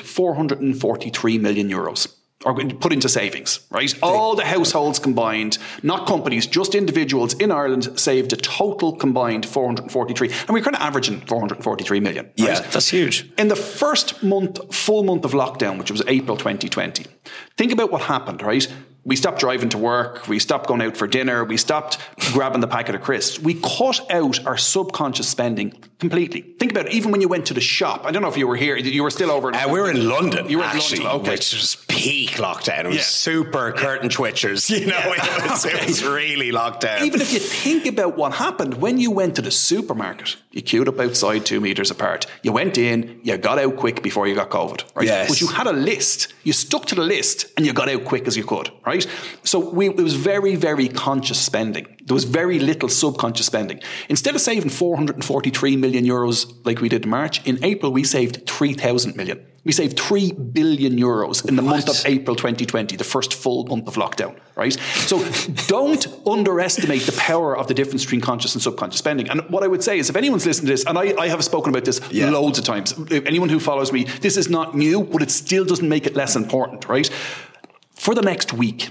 443 million euros. Or put into savings, right? All the households combined, not companies, just individuals in Ireland saved a total combined 443. And we're kind of averaging 443 million. Right? Yeah, that's huge. In the first full month of lockdown, which was April 2020, think about what happened, right? We stopped driving to work. We stopped going out for dinner. We stopped grabbing the packet of crisps. We cut out our subconscious spending completely. Think about it. Even when you went to the shop, I don't know if you were here. You were still over. We were in London. You were actually, in London, okay. Which was peak lockdown. It was super curtain twitchers. You know, it was really locked down. Even if you think about what happened when you went to the supermarket, you queued up outside 2 meters apart. You went in, you got out quick before you got COVID, right? Yes. But you had a list. You stuck to the list and you got out quick as you could, right? So it was very, very conscious spending. There was very little subconscious spending. Instead of saving 443 million euros like we did in March, in April we saved 3,000 million. We saved 3 billion euros in the month of April 2020, the first full month of lockdown, right? So don't underestimate the power of the difference between conscious and subconscious spending. And what I would say is, if anyone's listening to this, and I have spoken about this loads of times, if anyone who follows me, this is not new, but it still doesn't make it less important, right? For the next week,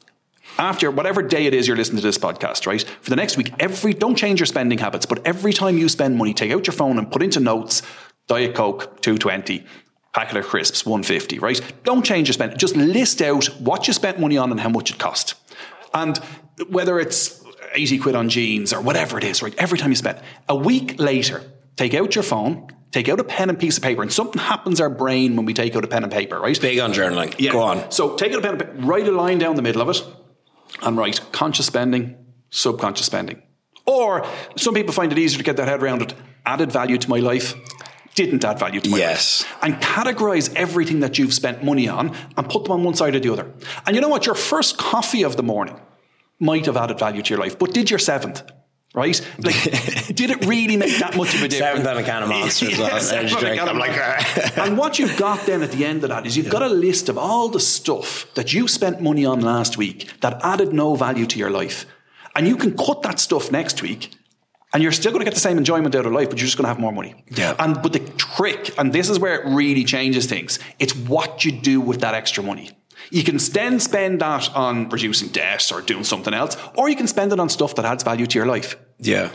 after whatever day it is you're listening to this podcast, right? For the next week, don't change your spending habits, but every time you spend money, take out your phone and put into notes, Diet Coke, 220, packet of crisps, 150, right? Don't change your spending. Just list out what you spent money on and how much it cost. And whether it's 80 quid on jeans or whatever it is, right? Every time you spend. A week later, take out your phone, take out a pen and piece of paper, and something happens our brain when we take out a pen and paper, right? Big on journaling. Yeah. Go on. So take out a pen and paper, write a line down the middle of it, and write conscious spending, subconscious spending. Or some people find it easier to get their head around it. Added value to my life, didn't add value to my life. And categorize everything that you've spent money on and put them on one side or the other. And you know what? Your first coffee of the morning might have added value to your life, but did your seventh? Right? Like, did it really make that much of a difference? Seventh on a can of Monsters. I'm like, and what you've got then at the end of that is you've got a list of all the stuff that you spent money on last week that added no value to your life. And you can cut that stuff next week and you're still going to get the same enjoyment out of life, but you're just going to have more money. Yeah. But the trick, and this is where it really changes things, it's what you do with that extra money. You can then spend that on reducing debt or doing something else, or you can spend it on stuff that adds value to your life. Yeah.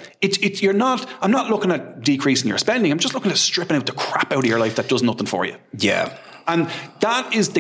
I'm not looking at decreasing your spending. I'm just looking at stripping out the crap out of your life that does nothing for you. Yeah. And that is the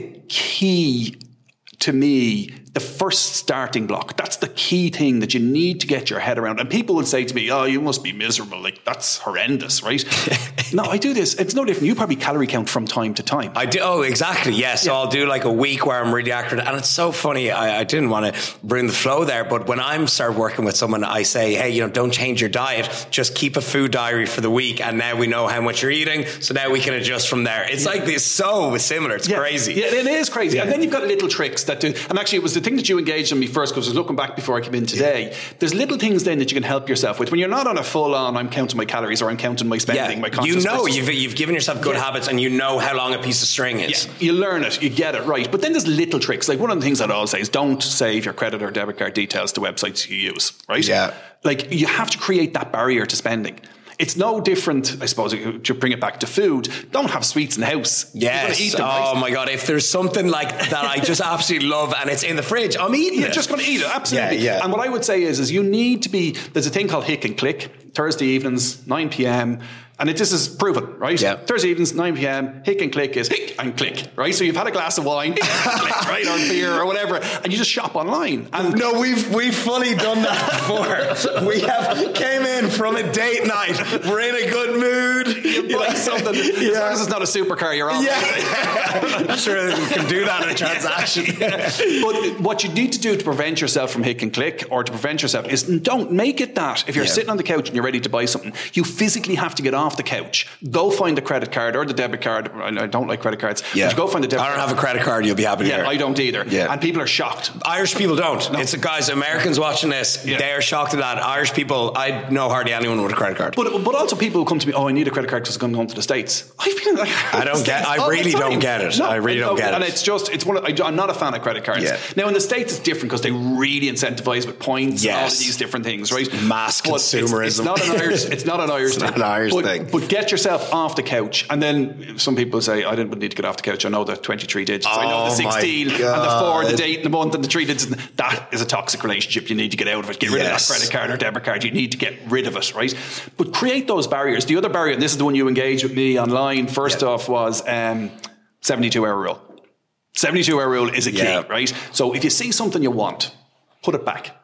key to me, the first starting block. That's the key thing that you need to get your head around. And people would say to me, oh, you must be miserable. Like, that's horrendous, right? No, I do this. It's no different. You probably calorie count from time to time. I do. Oh, exactly. Yes. So I'll do like a week where I'm really accurate. And it's so funny. I didn't want to bring the flow there, but when I'm start working with someone, I say, hey, don't change your diet. Just keep a food diary for the week. And now we know how much you're eating. So now we can adjust from there. It's like this so similar. It's crazy. Yeah, it is crazy. Yeah. And then you've got little tricks that do. And actually, it was the thing that you engaged on me first, because I was looking back before I came in today. Yeah. There's little things then that you can help yourself with when you're not on a full on, I'm counting my calories or I'm counting my spending, my conscious. You've given yourself good habits and you know how long a piece of string is. Yeah, you learn it, you get it right. But then there's little tricks. Like one of the things I'd always say is don't save your credit or debit card details to websites you use, right? Yeah. Like you have to create that barrier to spending. It's no different, I suppose, to bring it back to food. Don't have sweets in the house. Yes. Eat them, right? My God. If there's something like that I just absolutely love and it's in the fridge, I'm eating it. You're just going to eat it. Absolutely. Yeah. And what I would say is you need to be, there's a thing called Hick and Click, Thursday evenings, 9 p.m. And this is proven, right? Yeah. Thursday evenings, 9 p.m. Hick and Click is hick and click, right? So you've had a glass of wine, click, right, or beer or whatever, and you just shop online. And no, we've fully done that before. We have came in from a date night. We're in a good mood. You buy something. As long as it's not a supercar, you're on. Yeah. I'm sure we can do that in a transaction. But what you need to do to prevent yourself from hick and click, or to prevent yourself, is don't make it that. If you're sitting on the couch and you're ready to buy something, you physically have to get off the couch, go find the credit card or the debit card. I don't like credit cards. Yeah. But go find the debit card. I don't have a credit card, you'll be happy to hear. I don't either. Yeah. And people are shocked. Irish people don't. No. It's the guys, Americans watching this, they're shocked at that. Irish people, I know hardly anyone with a credit card. But also people who come to me, I need a credit card because I'm going to the States. I've been like, I really don't get it. No, I really don't get it. And I'm not a fan of credit cards. Yeah. Now in the States it's different because they really incentivize with points and all of these different things, right? Mass consumerism. It's not an Irish thing. But get yourself off the couch. And then some people say, I didn't need to get off the couch. I know the 23 digits. I know the 16 and the 4, the date and the month and the 3 digits. That is a toxic relationship. You need to get out of it. Get rid of that credit card or debit card. You need to get rid of it, right? But create those barriers. The other barrier, and this is the one you engaged with me online first off, was 72-hour rule. 72-hour rule is a key, right? So if you see something you want, put it back.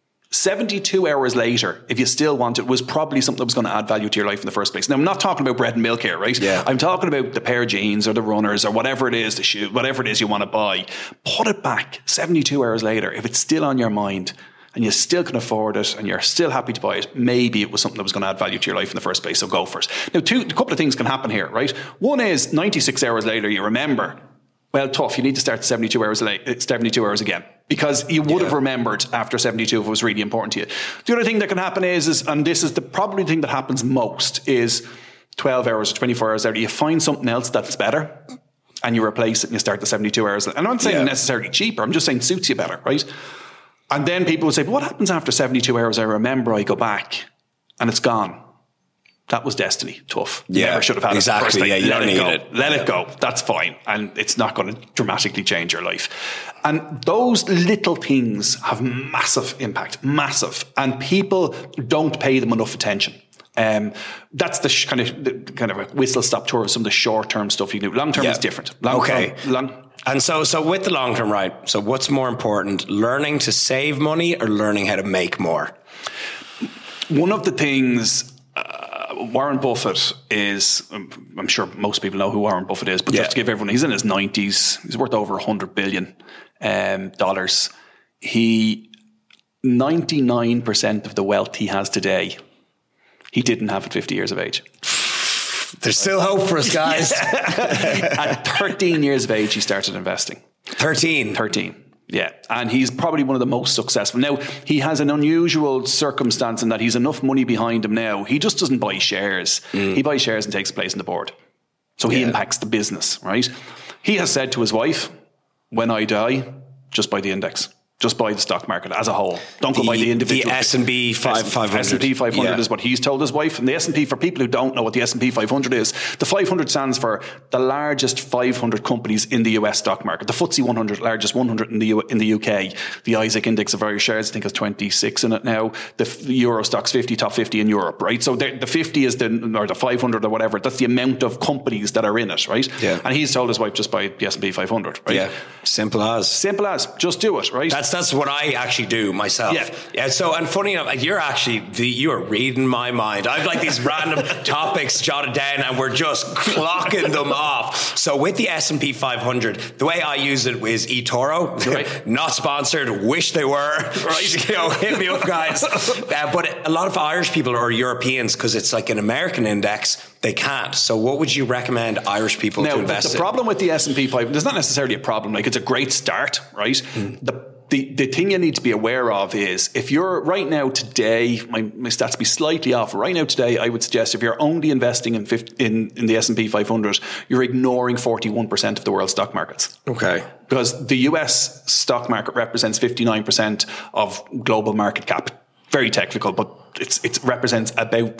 72 hours later, if you still want it, was probably something that was going to add value to your life in the first place. Now, I'm not talking about bread and milk here, right? Yeah. I'm talking about the pair of jeans or the runners or whatever it is, the shoe, whatever it is you want to buy. Put it back 72 hours later. If it's still on your mind and you still can afford it and you're still happy to buy it, maybe it was something that was going to add value to your life in the first place, so go for it. Now, a couple of things can happen here, right? One is 96 hours later, you remember, well, tough, you need to start 72 hours again. Because you would have remembered after 72 if it was really important to you. The other thing that can happen is and this is probably the thing that happens most, is 12 hours or 24 hours later, you find something else that's better and you replace it and you start the 72 hours. And I'm not saying necessarily cheaper, I'm just saying suits you better, right? And then people would say, but what happens after 72 hours? I remember I go back and it's gone. That was destiny. Tough. Yeah, never should have had it. Exactly. Yeah, you don't need it. Let it go. That's fine. And it's not going to dramatically change your life. And those little things have massive impact. Massive. And people don't pay them enough attention. That's the kind of a whistle-stop tour of some of the short-term stuff you do. Long-term is different. And so with the long-term, right? So what's more important, learning to save money or learning how to make more? One of the things Warren Buffett is, I'm sure most people know who Warren Buffett is, but just to give everyone, he's in his 90s. He's worth over $100 billion. 99% of the wealth he has today, he didn't have at 50 years of age. There's still hope for us, guys. At 13 years of age, he started investing. 13. Yeah. And he's probably one of the most successful. Now, he has an unusual circumstance in that he's enough money behind him now. He just doesn't buy shares. He buys shares and takes place on the board. So he impacts the business, right? He has said to his wife, when I die, just buy the index. Just buy the stock market as a whole. Don't go buy the individual. The S&P 500. S&P 500 is what he's told his wife. And the S&P, for people who don't know what the S&P 500 is, the 500 stands for the largest 500 companies in the US stock market. The FTSE 100, largest 100 in the UK. The Isaac Index of Irish shares, I think, has 26 in it now. The Euro Stoxx 50, top 50 in Europe, right? So the 50 is or the 500 or whatever. That's the amount of companies that are in it, right? Yeah. And he's told his wife, just buy the S&P 500, right? Yeah. Simple as. Just do it, right? That's what I actually do myself. Yeah. So, and funny enough, you are reading my mind. I've like these random topics jotted down, and we're just clocking them off. So, with the S&P 500, the way I use it is eToro. Right. Not sponsored. Wish they were. Right. Hit me up, guys. But a lot of Irish people or Europeans, because it's like an American index, they can't. So, what would you recommend Irish people to invest in? The problem with the S&P 500, there's not necessarily a problem. Like, it's a great start, right? The thing you need to be aware of is if you're right now today, my stats be slightly off. Right now today, I would suggest if you're only investing in the S&P 500, you're ignoring 41% of the world's stock markets. Okay. Because the US stock market represents 59% of global market cap. Very technical, but it represents about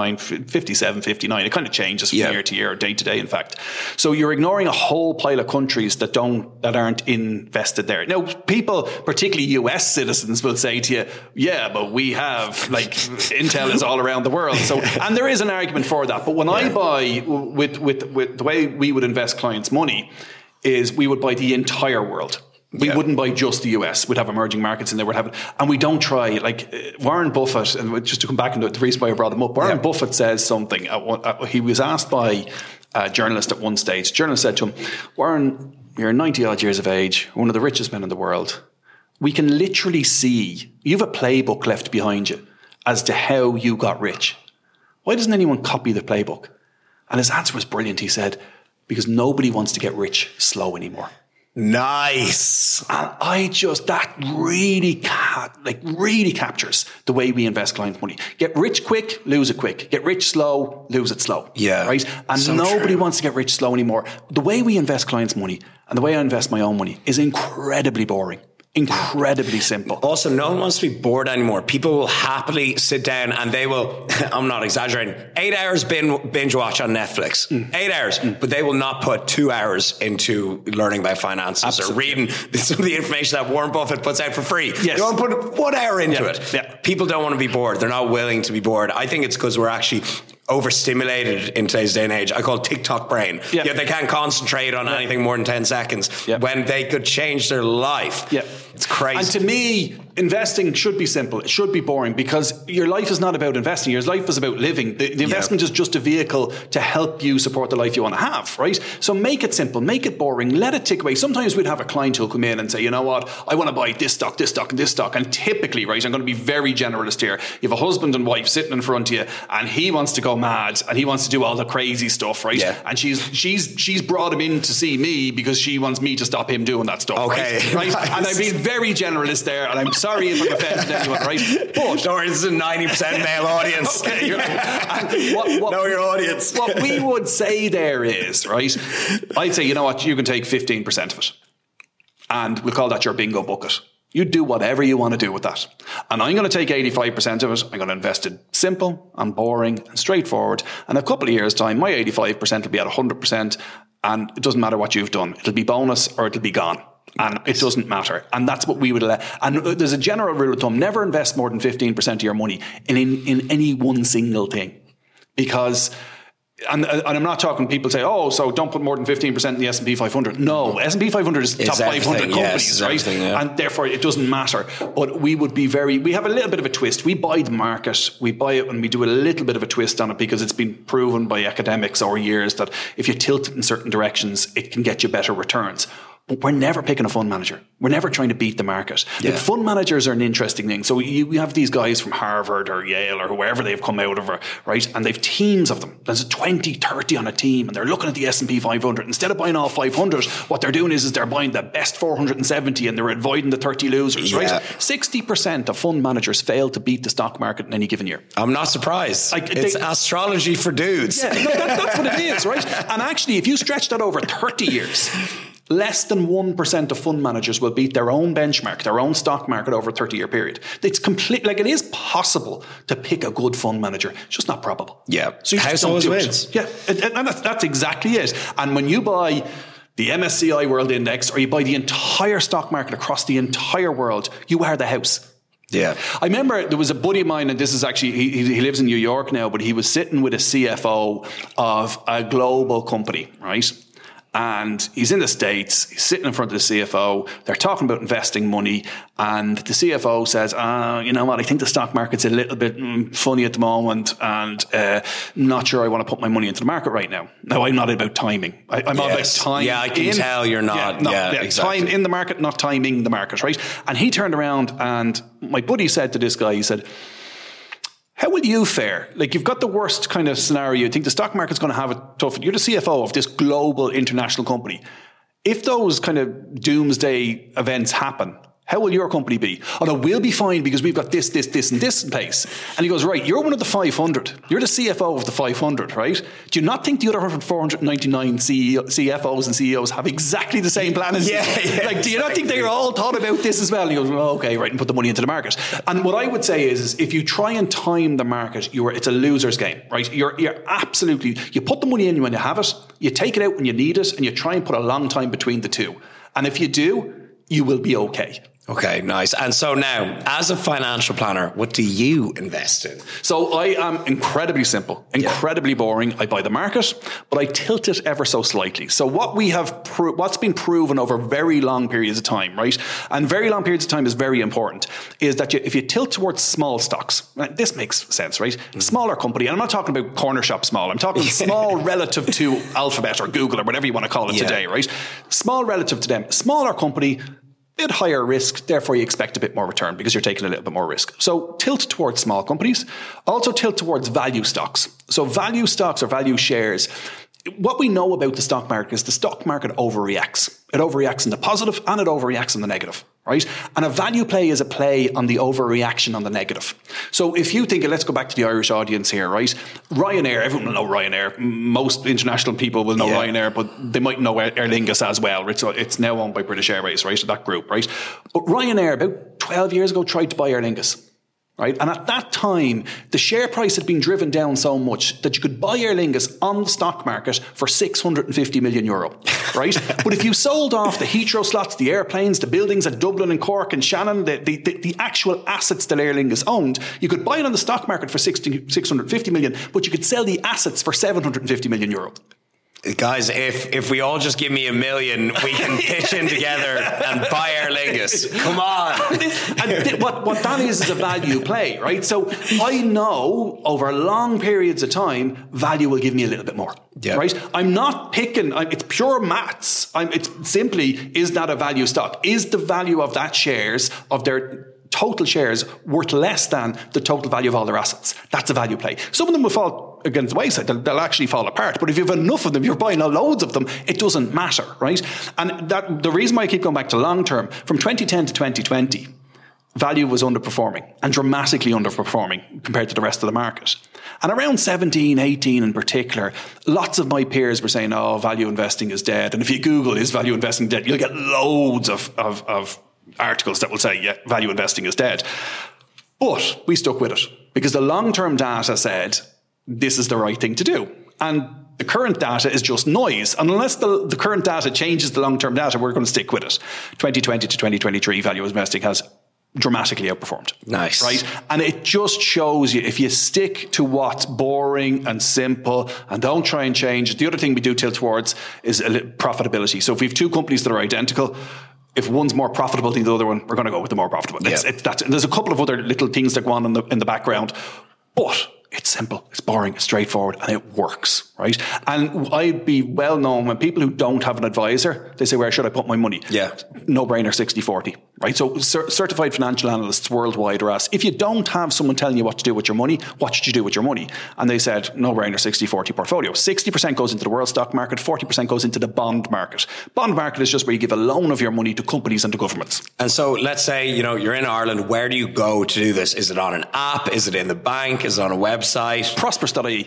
57, 59. It kind of changes from year to year, or day to day, in fact. So you're ignoring a whole pile of countries that aren't invested there. Now, people, particularly US citizens, will say to you, yeah, but we have, like, Intel is all around the world. So, and there is an argument for that. But when I buy, with the way we would invest clients' money, is we would buy the entire world. We wouldn't buy just the US. We'd have emerging markets in there. And we don't try, like Warren Buffett, and just to come back into the reason why I brought him up, Warren Buffett says something. He was asked by a journalist at one stage. The journalist said to him, Warren, you're 90 odd years of age, one of the richest men in the world. We can literally see, you have a playbook left behind you as to how you got rich. Why doesn't anyone copy the playbook? And his answer was brilliant. He said, because nobody wants to get rich slow anymore. Nice. And that really captures the way we invest client money. Get rich quick, lose it quick. Get rich slow, lose it slow. Yeah. Right? And so nobody wants to get rich slow anymore. The way we invest clients' money and the way I invest my own money is incredibly boring. Incredibly simple. Also, no one wants to be bored anymore. People will happily sit down and they will, I'm not exaggerating, 8 hours binge watch on Netflix. 8 hours. But they will not put 2 hours into learning about finances or reading some of the information that Warren Buffett puts out for free. Yes. They want to put 1 hour into it. Yeah. People don't want to be bored. They're not willing to be bored. I think it's because we're actually overstimulated in today's day and age. I call it TikTok brain. Yeah. They can't concentrate on anything more than 10 seconds when they could change their life. Yeah. It's crazy. And to me, investing should be simple. It should be boring because your life is not about investing. Your life is about living. The investment is just a vehicle to help you support the life you want to have, right? So make it simple, make it boring, let it tick away. Sometimes we'd have a client who'll come in and say, you know what, I want to buy this stock, this stock, and this stock. And typically, right, I'm going to be very generalist here. You have a husband and wife sitting in front of you and he wants to go mad and he wants to do all the crazy stuff, right? Yeah. And she's brought him in to see me because she wants me to stop him doing that stuff. Okay. Right? Nice. And I've been very generalist there and I'm sorry if I'm offended anyone, right? But don't worry, this is a 90% male audience. Okay. Know your audience. What we would say there is, right, I'd say, you know what, you can take 15% of it and we'll call that your bingo bucket. You do whatever you want to do with that. And I'm going to take 85% of it. I'm going to invest it simple and boring and straightforward. And a couple of years' time, my 85% will be at 100%. And it doesn't matter what you've done. It'll be bonus or it'll be gone. And it doesn't matter. And that's what we would let. And there's a general rule of thumb. Never invest more than 15% of your money in any one single thing. because... And I'm not talking people say, oh, so don't put more than 15% in the S&P 500. No, S&P 500 is the top 500 companies, right? Yeah. And therefore it doesn't matter. But we have a little bit of a twist. We buy the market, we buy it and we do a little bit of a twist on it because it's been proven by academics over years that if you tilt it in certain directions, it can get you better returns. But we're never picking a fund manager. We're never trying to beat the market. Yeah. Like fund managers are an interesting thing. So you have these guys from Harvard or Yale or wherever they've come out of, right? And they've teams of them. There's 20, 30 on a team and they're looking at the S&P 500. Instead of buying all 500, what they're doing is they're buying the best 470 and they're avoiding the 30 losers, right? 60% of fund managers fail to beat the stock market in any given year. I'm not surprised. It's astrology for dudes. Yeah, no, that's what it is, right? And actually, if you stretch that over 30 years... less than 1% of fund managers will beat their own benchmark, their own stock market over a 30-year period. It's complete. Like, it is possible to pick a good fund manager. It's just not probable. Yeah. So house always wins. Yeah. And that's exactly it. And when you buy the MSCI World Index or you buy the entire stock market across the entire world, you are the house. Yeah. I remember there was a buddy of mine, and this is actually, he lives in New York now, but he was sitting with a CFO of a global company, right? And he's in the States, he's sitting in front of the CFO, they're talking about investing money, and the CFO says, you know what, I think the stock market's a little bit funny at the moment, and not sure I want to put my money into the market right now. Now, I'm not about timing. I'm all about time. Yeah, I can tell you're not. Exactly. Time in the market, not timing the market, right? And he turned around, and my buddy said to this guy, he said, how will you fare? Like, you've got the worst kind of scenario. You think the stock market's going to have it tough. You're the CFO of this global international company. If those kind of doomsday events happen, how will your company be? Oh, no, we'll be fine because we've got this, and this in place. And he goes, right, you're one of the 500. You're the CFO of the 500, right? Do you not think the other 499 CFOs and CEOs have exactly the same plan as you? Like, do you not think they're all thought about this as well? And he goes, oh, okay, right, and put the money into the market. And what I would say is if you try and time the market, it's a loser's game, right? You're absolutely, you put the money in when you have it, you take it out when you need it, and you try and put a long time between the two. And if you do, you will be okay. Okay, nice. And so now, as a financial planner, what do you invest in? So I am incredibly simple, incredibly boring. I buy the market, but I tilt it ever so slightly. So what's been proven over very long periods of time, right? And very long periods of time is very important, is that if you tilt towards small stocks, right, this makes sense, right? Smaller company, and I'm not talking about corner shop small, I'm talking small relative to Alphabet or Google or whatever you want to call it today, right? Small relative to them, smaller company, bit higher risk, therefore you expect a bit more return because you're taking a little bit more risk. So tilt towards small companies. Also tilt towards value stocks. So value stocks or value shares. What we know about the stock market is the stock market overreacts. It overreacts in the positive and it overreacts in the negative, right? And a value play is a play on the overreaction on the negative. So if you think, let's go back to the Irish audience here, right? Ryanair, everyone will know Ryanair. Most international people will know Ryanair, but they might know Aer Lingus as well. Right? So it's now owned by British Airways, right? That group, right? But Ryanair, about 12 years ago, tried to buy Aer Lingus. Right? And at that time, the share price had been driven down so much that you could buy Aer Lingus on the stock market for 650 million euro. Right? But if you sold off the Heathrow slots, the airplanes, the buildings at Dublin and Cork and Shannon, the actual assets that Aer Lingus owned, you could buy it on the stock market for 650 million, but you could sell the assets for 750 million euro. Guys, if we all just give me $1 million, we can pitch in together and buy Aer Lingus. Come on. And what that is a value play, right? So I know over long periods of time, value will give me a little bit more, right? I'm not picking, it's pure maths. It's simply, is that a value stock? Is the value of that shares, of their total shares, worth less than the total value of all their assets? That's a value play. Some of them will fall against the wayside. They'll actually fall apart. But if you have enough of them, you're buying loads of them, it doesn't matter, right? And the reason why I keep going back to long term, from 2010 to 2020, value was underperforming and dramatically underperforming compared to the rest of the market. And around 17, 18 in particular, lots of my peers were saying, oh, value investing is dead. And if you Google, is value investing dead? You'll get loads of articles that will say, yeah, value investing is dead. But we stuck with it because the long-term data said this is the right thing to do. And the current data is just noise. And unless the current data changes the long-term data, we're going to stick with it. 2020 to 2023, value investing has dramatically outperformed. Nice. Right? And it just shows you, if you stick to what's boring and simple and don't try and change, the other thing we do tilt towards is profitability. So if we have two companies that are identical, if one's more profitable than the other one, we're going to go with the more profitable. Yeah. There's a couple of other little things that go on in the background, but it's simple, it's boring, it's straightforward, and it works, right? And I'd be well known when people who don't have an advisor, they say, where should I put my money? Yeah. No brainer, 60-40, right? So certified financial analysts worldwide are asked, if you don't have someone telling you what to do with your money, what should you do with your money? And they said, no brainer, 60-40 portfolio. 60% goes into the world stock market, 40% goes into the bond market. Bond market is just where you give a loan of your money to companies and to governments. And so let's say, you're in Ireland, where do you go to do this? Is it on an app? Is it in the bank? Is it on a website? Prosperous.ie.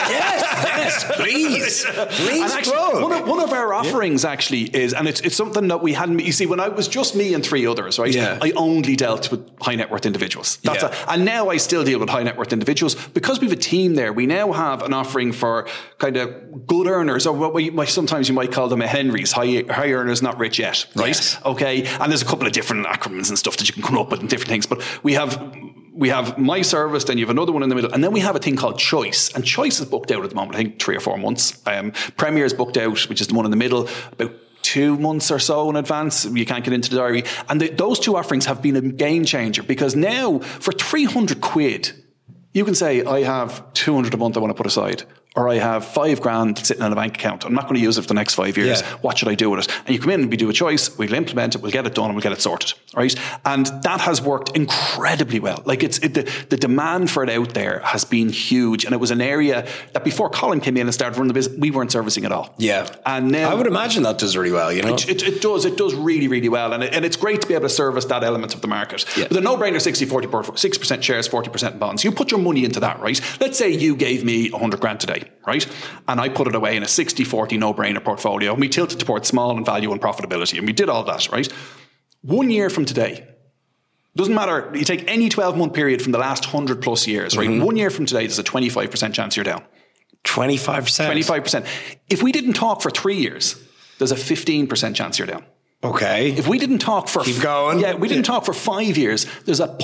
yes, please. Please, actually, one of our offerings actually is, and it's something that we hadn't, you see, when I was just me and three others, right? Yeah. I only dealt with high net worth individuals. And now I still deal with high net worth individuals. Because we have a team there, we now have an offering for kind of good earners, or what sometimes you might call them a Henrys, high earners, not rich yet, right? Yes. Okay. And there's a couple of different acronyms and stuff that you can come up with and different things, but we have my service, then you have another one in the middle, and then we have a thing called Choice. And Choice is booked out at the moment, I think 3 or 4 months. Premier is booked out, which is the one in the middle, about 2 months or so in advance. You can't get into the diary. And those two offerings have been a game changer, because now for 300 quid, you can say, I have 200 a month I want to put aside, or I have $5,000 sitting in a bank account. I'm not going to use it for the next 5 years. Yeah. What should I do with it? And you come in and we do a choice. We'll implement it. We'll get it done and we'll get it sorted. Right. And that has worked incredibly well. Like the demand for it out there has been huge. And it was an area that before Colin came in and started running the business, we weren't servicing at all. Yeah. And now I would imagine that does really well, It does really, really well. And it's great to be able to service that element of the market. Yeah. But the no-brainer 60-40 portfolio, 6% shares, 40% bonds. You put your money into that, right? Let's say you gave me $100,000 today, right? And I put it away in a 60-40 no-brainer portfolio. And we tilted towards small and value and profitability. And we did all that, right? 1 year from today, doesn't matter. You take any 12-month period from the last 100 plus years, right? 1 year from today, there's a 25% chance you're down. 25%? 25%. If we didn't talk for 3 years, there's a 15% chance you're down. Okay. If we didn't talk for... Keep going. Yeah, we didn't talk for 5 years, there's a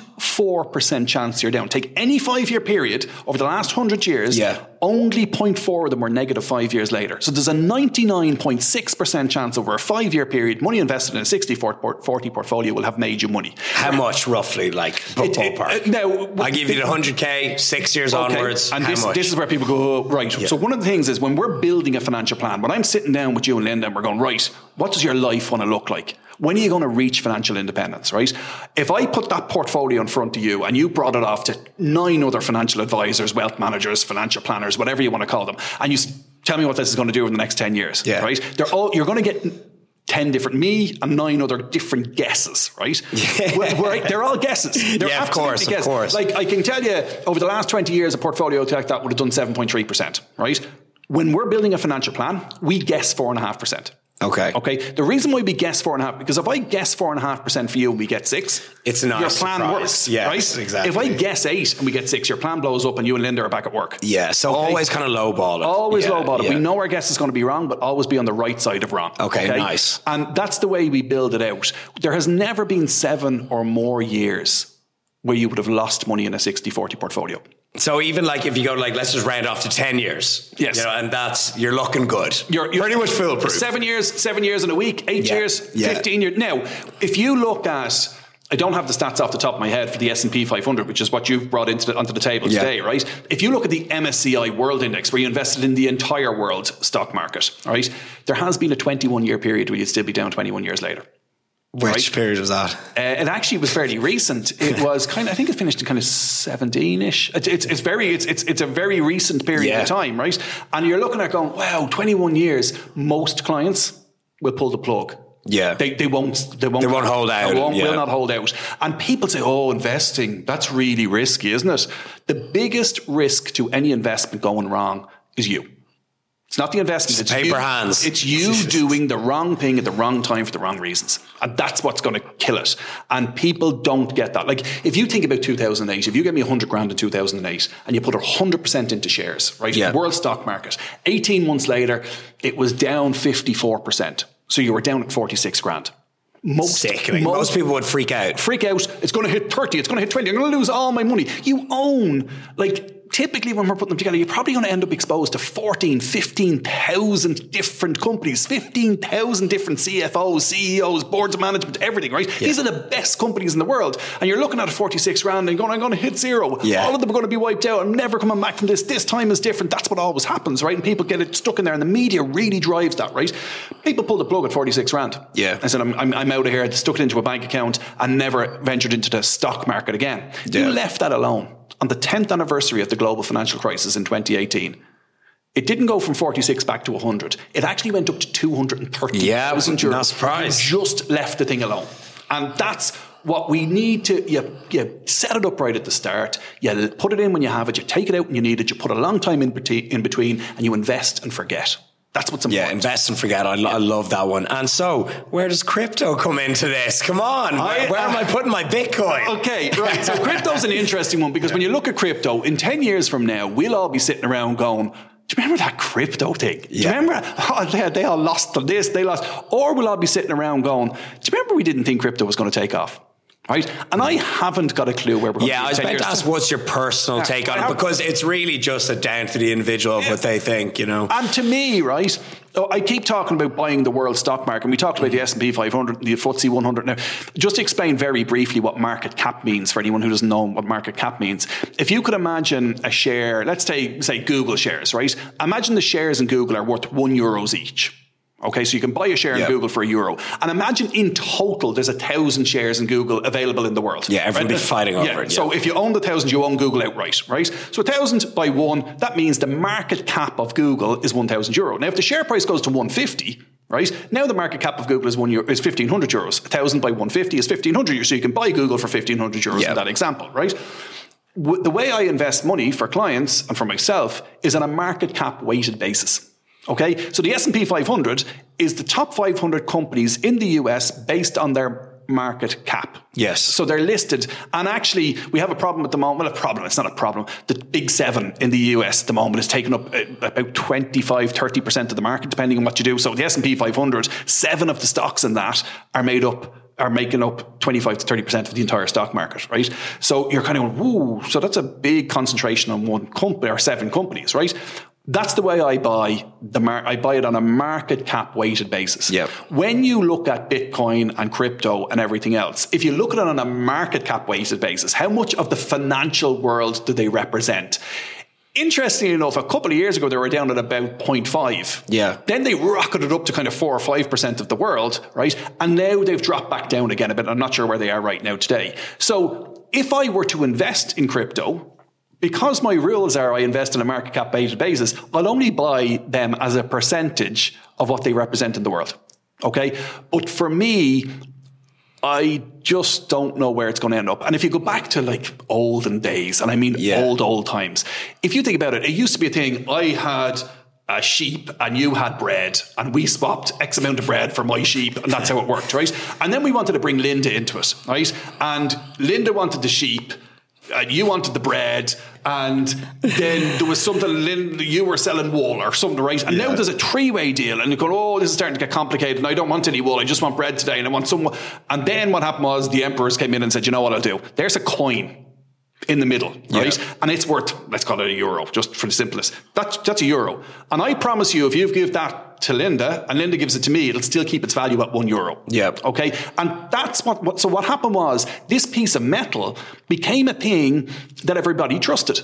0.4% chance you're down. Take any 5-year period over the last 100 years, only 0.4 of them were negative 5 years later. So there's a 99.6% chance over a 5-year period, money invested in a 60-40 portfolio will have made you money. How much roughly, like, ballpark? Now, I give you the 100K, 6 years onwards. And how much? This is where people go, right. Yeah. So one of the things is when we're building a financial plan, when I'm sitting down with you and Linda and we're going, right, what does your life want to look like? When are you going to reach financial independence, right? If I put that portfolio in front of you and you brought it off to 9 other financial advisors, wealth managers, financial planners, whatever you want to call them, and you tell me what this is going to do in the next 10 years, right? You're going to get 10 different, me and 9 other different guesses, right? Yeah. They're all guesses. They're of course. Like I can tell you, over the last 20 years, a portfolio like that would have done 7.3%, right? When we're building a financial plan, we guess 4.5%. Okay. The reason why we guess 4.5%, because if I guess 4.5% for you and we get 6, it's a nice your plan surprise. works. Yes, right? Exactly. If I guess 8 and we get 6, your plan blows up and you and Linda are back at work. Yeah. So always kind of lowball it. Always lowball it. We know our guess is going to be wrong, but always be on the right side of wrong. Okay. Nice. And that's the way we build it out. There has never been 7 or more years where you would have lost money in a 60-40 portfolio. So even like if you go like, let's just round off to 10 years. Yes. And you're looking good. You're pretty much foolproof. 7 years in a week, 8 years, 15 years. Now, if you look at, I don't have the stats off the top of my head for the S&P 500, which is what you've brought onto the table today, right? If you look at the MSCI World Index, where you invested in the entire world stock market, right? There has been a 21-year period where you'd still be down 21 years later. Which period was that? It actually was fairly recent. It was I think it finished in kind of 17-ish. It's a very recent period of time, right? And you're looking at going, wow, 21 years. Most clients will pull the plug. Yeah. They won't hold out. Will not hold out. And people say, oh, investing, that's really risky, isn't it? The biggest risk to any investment going wrong is you. It's not the investment. It's paper hands. It's you doing the wrong thing at the wrong time for the wrong reasons. And that's what's going to kill it. And people don't get that. Like if you think about 2008, if you gave me $100,000 in 2008 and you put 100% into shares, right? Yeah. World stock market. 18 months later, it was down 54%. So you were down at 46 grand. Sickening. Most people would freak out. It's going to hit 30. It's going to hit 20. I'm going to lose all my money. You own, like, typically when we're putting them together, you're probably going to end up exposed to 14, 15,000 different companies, 15,000 different CFOs, CEOs, boards of management, everything, right? Yeah. These are the best companies in the world. And you're looking at a 46 grand and going, I'm going to hit zero. Yeah. All of them are going to be wiped out. I'm never coming back from this. This time is different. That's what always happens, right? And people get it stuck in there, and the media really drives that, right? People pull the plug at 46 grand. Yeah. I said, I'm out of here. I stuck it into a bank account and never ventured into the stock market again. Yeah. You left that alone. On the 10th anniversary of the global financial crisis in 2018, it didn't go from 46 back to 100. It actually went up to 230,000 euros. Not surprised. You just left the thing alone. And that's what we need to, you set it up right at the start. You put it in when you have it. You take it out when you need it. You put a long time in between and you invest and forget. That's what's important. Yeah, invest and forget. I love that one. And so, where does crypto come into this? Come on. Where am I putting my Bitcoin? Okay, right. So crypto's an interesting one because when you look at crypto, in 10 years from now, we'll all be sitting around going, do you remember that crypto thing? Do you remember? Oh, they all lost this, they lost. Or we'll all be sitting around going, do you remember we didn't think crypto was going to take off? Right? And I haven't got a clue where we're going to be. I was about to ask what's your personal take on it, because it's really just down to the individual of what they think, you know. And to me, right, I keep talking about buying the world stock market. And we talked about the S&P 500, the FTSE 100. Now, just to explain very briefly what market cap means for anyone who doesn't know what market cap means. If you could imagine a share, let's say Google shares, right? Imagine the shares in Google are worth €1 each. Okay, so you can buy a share in Google for €1. And imagine in total there's 1,000 shares in Google available in the world. Yeah, everyone be fighting over it. So if you own the 1,000, you own Google outright, right? So 1,000 by 1, that means the market cap of Google is €1,000. Now, if the share price goes to 150, right, now the market cap of Google is €1,500. 1,000 by 150 is 1,500. So you can buy Google for €1,500 in that example, right? The way I invest money for clients and for myself is on a market cap weighted basis. Okay, so the S&P 500 is the top 500 companies in the US based on their market cap. Yes. So they're listed. And actually, we have a problem at the moment. Well, a problem. It's not a problem. The big 7 in the US at the moment is taking up about 25, 30% of the market, depending on what you do. So the S&P 500, 7 of the stocks in that are making up 25 to 30% of the entire stock market, right? So you're kind of going, woo, so that's a big concentration on one company or 7 companies, right? That's the way I buy I buy it on a market cap weighted basis. Yep. When you look at Bitcoin and crypto and everything else, if you look at it on a market cap weighted basis, how much of the financial world do they represent? Interestingly enough, a couple of years ago, they were down at about 0.5. Yeah. Then they rocketed up to kind of 4 or 5% of the world, right? And now they've dropped back down again a bit. I'm not sure where they are right now today. So if I were to invest in crypto, because my rules are I invest on a market cap weighted basis, I'll only buy them as a percentage of what they represent in the world. Okay? But for me, I just don't know where it's going to end up. And if you go back to like olden days, and I mean old times, if you think about it, it used to be a thing. I had a sheep and you had bread, and we swapped X amount of bread for my sheep, and that's how it worked, right? And then we wanted to bring Linda into it, right? And Linda wanted the sheep, you wanted the bread, and then there was something, you were selling wool or something, right? And now there's a 3-way deal, and you go, oh, this is starting to get complicated, and I don't want any wool, I just want bread today, and I want some. And then what happened was the emperors came in and said, you know what I'll do? There's a coin in the middle, right? And it's worth, let's call it €1, just for the simplest. That's €1. And I promise you, if you give that to Linda and Linda gives it to me, it'll still keep its value at €1. Yeah. Okay. And that's so what happened was this piece of metal became a thing that everybody trusted.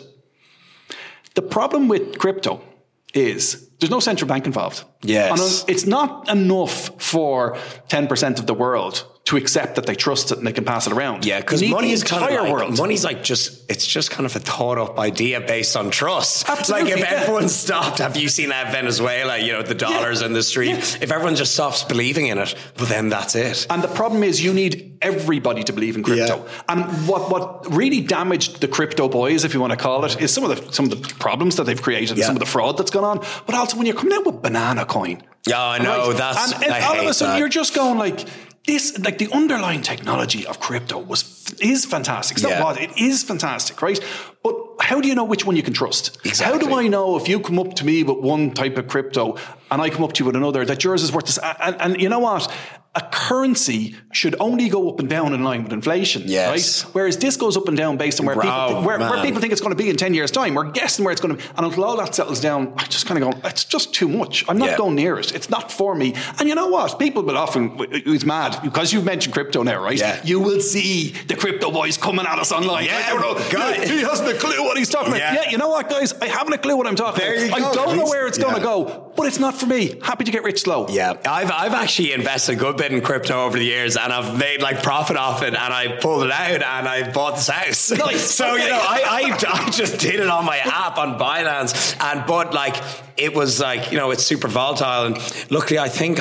The problem with crypto is there's no central bank involved. Yes. And it's not enough for 10% of the world to accept that they trust it and they can pass it around. Yeah, because money is kind of like, money's like it's just kind of a thought up idea based on trust. Absolutely. Like if everyone stopped, have you seen that Venezuela, you know, the dollars in the street? If everyone just stops believing in it, well then that's it. And the problem is you need everybody to believe in crypto. And what really damaged the crypto boys, if you want to call it, is some of the problems that they've created and some of the fraud that's gone on. But also when you're coming out with banana coin. Yeah, I know. Right? And all of a sudden you're just going like, this, like the underlying technology of crypto is fantastic. It's not what, it is fantastic, right? But how do you know which one you can trust? Exactly. How do I know if you come up to me with one type of crypto and I come up to you with another that yours is worth this? And you know what? a currency should only go up and down in line with inflation, yes. right? Whereas this goes up and down based on where people think it's going to be in 10 years' time. We're guessing where it's going to be. And until all that settles down, I just kind of go, it's just too much. I'm not going near it. It's not for me. And you know what? People will often, it's mad, because you've mentioned crypto now, right? Yeah. You will see the crypto boys coming at us online. Yeah, he hasn't a clue what he's talking about. Yeah, you know what, guys? I haven't a clue what I'm talking about. I don't know where it's going to go, but it's not for me. Happy to get rich slow. Yeah, I've actually invested a good bit in crypto over the years, and I've made like profit off it, and I pulled it out, and I bought this house. Nice. So you know, I just did it on my app on Binance, but like it was like, you know, it's super volatile, and luckily I think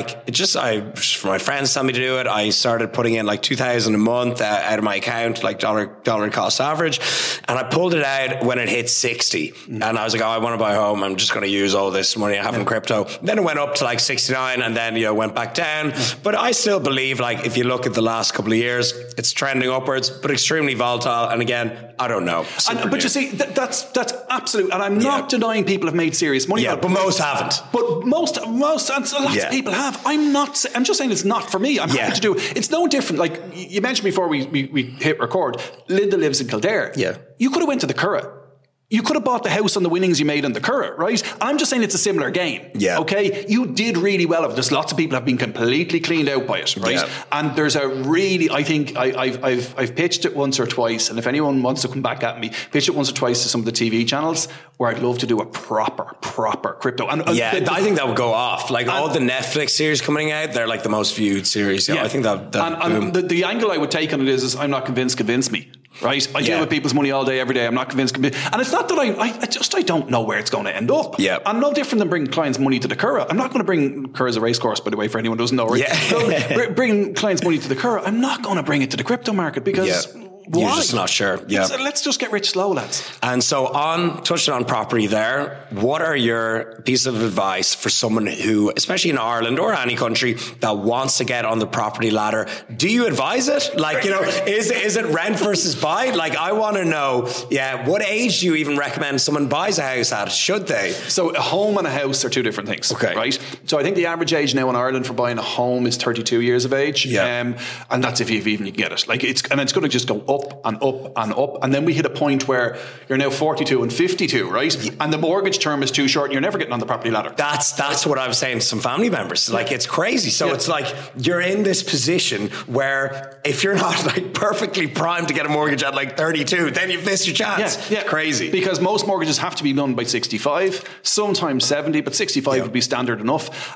for my friends told me to do it. I started putting in like $2,000 a month out of my account, like dollar cost average, and I pulled it out when it hit 60, and I was like, oh, I want to buy a home. I'm just going to use all this money I have in crypto. Then it went up to like 69, and then, you know, went back down. But I still believe, like, if you look at the last couple of years, it's trending upwards, but extremely volatile. And again, I don't know. But you see, that's absolute. And I'm not denying people have made serious money. Yeah, but most haven't. But most, and lots of people have. I'm just saying it's not for me. I'm happy to do it. It's no different. Like you mentioned before we hit record, Linda lives in Kildare. Yeah. You could have went to the Curragh. You could have bought the house on the winnings you made on the Curragh, right? I'm just saying it's a similar game. Yeah. Okay? You did really well of it. There's lots of people have been completely cleaned out by it, right? Yeah. And there's a really, I think I've pitched it once or twice, and if anyone wants to come back at me, pitched it once or twice to some of the TV channels where I'd love to do a proper crypto. And I think that would go off. Like all the Netflix series coming out, they're like the most viewed series. Yeah, I think that and the angle I would take on it is I'm not convinced, convince me. Right, I deal with people's money all day, every day. I'm not convinced, and it's not that I don't know where it's going to end up. Yeah, I'm no different than bringing clients' money to the Curragh. I'm not going to bring Curragh's a racecourse, by the way, for anyone who doesn't know. Right? Yeah, so, bringing clients' money to the Curragh. I'm not going to bring it to the crypto market because. Yeah. Why? You're just not sure. Yeah. Let's just get rich slow, lads. And so touching on property there, what are your pieces of advice for someone who, especially in Ireland or any country, that wants to get on the property ladder? Do you advise it? Like, you know, is it rent versus buy? Like, I want to know, what age do you even recommend someone buys a house at? Should they? So a home and a house are two different things. Okay. Right? So I think the average age now in Ireland for buying a home is 32 years of age. Yeah. And that's if you can get it. Like it's going to just go up and up and up. And then we hit a point where you're now 42 and 52, right? And the mortgage term is too short and you're never getting on the property ladder. That's what I was saying to some family members. Like, it's crazy. So it's like you're in this position where if you're not like perfectly primed to get a mortgage at like 32, then you've missed your chance. Yeah. Crazy. Because most mortgages have to be done by 65, sometimes 70, but 65 would be standard enough.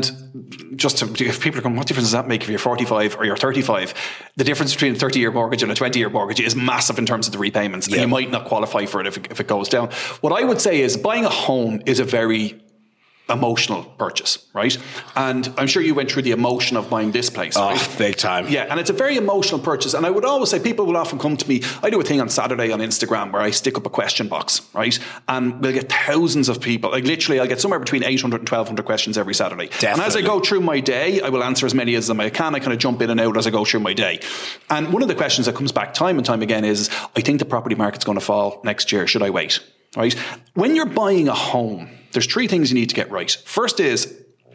And just if people are going, what difference does that make if you're 45 or you're 35? The difference between a 30-year mortgage and a 20-year mortgage is massive in terms of the repayments. And you might not qualify for it if it goes down. What I would say is buying a home is a very emotional purchase, right? And I'm sure you went through the emotion of buying this place, right? Big time. Yeah, and it's a very emotional purchase. And I would always say, people will often come to me, I do a thing on Saturday on Instagram where I stick up a question box, right? And we'll get thousands of people. Like literally, I'll get somewhere between 800 and 1,200 questions every Saturday. Definitely. And as I go through my day, I will answer as many as I can. I kind of jump in and out as I go through my day. And one of the questions that comes back time and time again is, I think the property market's going to fall next year. Should I wait? Right? When you're buying a home, there's three things you need to get right. First is,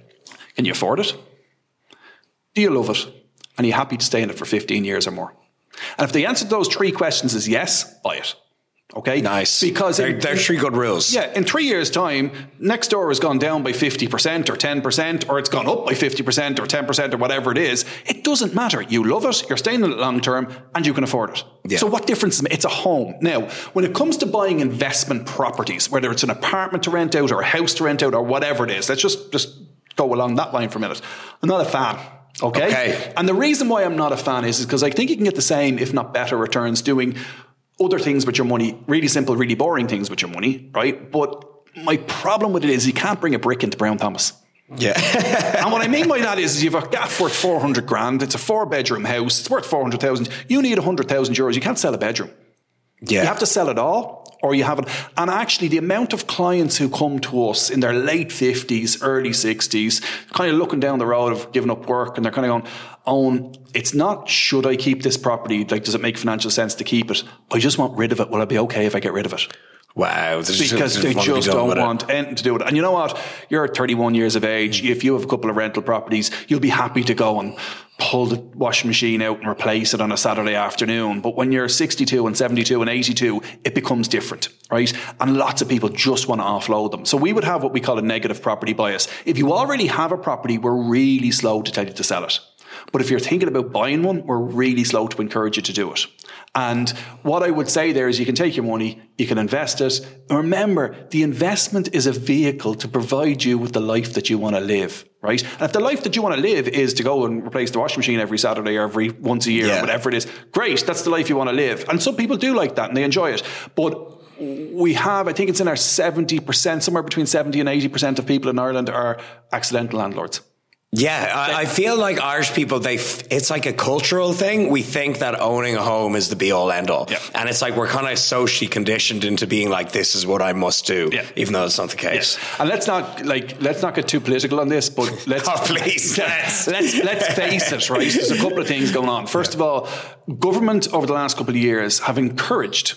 can you afford it? Do you love it? And are you happy to stay in it for 15 years or more? And if the answer to those three questions is yes, buy it. Okay? Nice. Because they're three good rules. Yeah, in 3 years' time, next door has gone down by 50% or 10%, or it's gone up by 50% or 10% or whatever it is. It doesn't matter. You love it, you're staying in it long term, and you can afford it. Yeah. So what difference does it make? It's a home. Now, when it comes to buying investment properties, whether it's an apartment to rent out or a house to rent out or whatever it is, let's just go along that line for a minute. I'm not a fan. Okay? And the reason why I'm not a fan is because I think you can get the same, if not better, returns doing other things with your money, really simple, really boring things with your money, right? But my problem with it is you can't bring a brick into Brown Thomas. Yeah. And what I mean by that is you've a gaff worth 400 grand. It's a 4-bedroom house. It's worth 400,000. You need 100,000 euros. You can't sell a bedroom. Yeah. You have to sell it all, or you haven't. And actually, the amount of clients who come to us in their late 50s, early 60s, kind of looking down the road of giving up work, and they're kind of going, it's not, should I keep this property? Like, does it make financial sense to keep it? I just want rid of it. Will I be okay if I get rid of it? Wow. Because they just don't want anything to do with it. And you know what? You're 31 years of age. If you have a couple of rental properties, you'll be happy to go and pull the washing machine out and replace it on a Saturday afternoon. But when you're 62 and 72 and 82, it becomes different, right? And lots of people just want to offload them. So we would have what we call a negative property bias. If you already have a property, we're really slow to tell you to sell it. But if you're thinking about buying one, we're really slow to encourage you to do it. And what I would say there is you can take your money, you can invest it. Remember, the investment is a vehicle to provide you with the life that you want to live, right? And if the life that you want to live is to go and replace the washing machine every Saturday or every once a year or whatever it is, great, that's the life you want to live. And some people do like that and they enjoy it. But we have, I think it's in our 70%, somewhere between 70 and 80% of people in Ireland are accidental landlords. Yeah, I feel like Irish people, it's like a cultural thing. We think that owning a home is the be all end all. Yeah. And it's like we're kind of socially conditioned into being like, this is what I must do, even though it's not the case. Yeah. And let's not get too political on this, but let's please. let's face it, right? There's a couple of things going on. First of all, government over the last couple of years have encouraged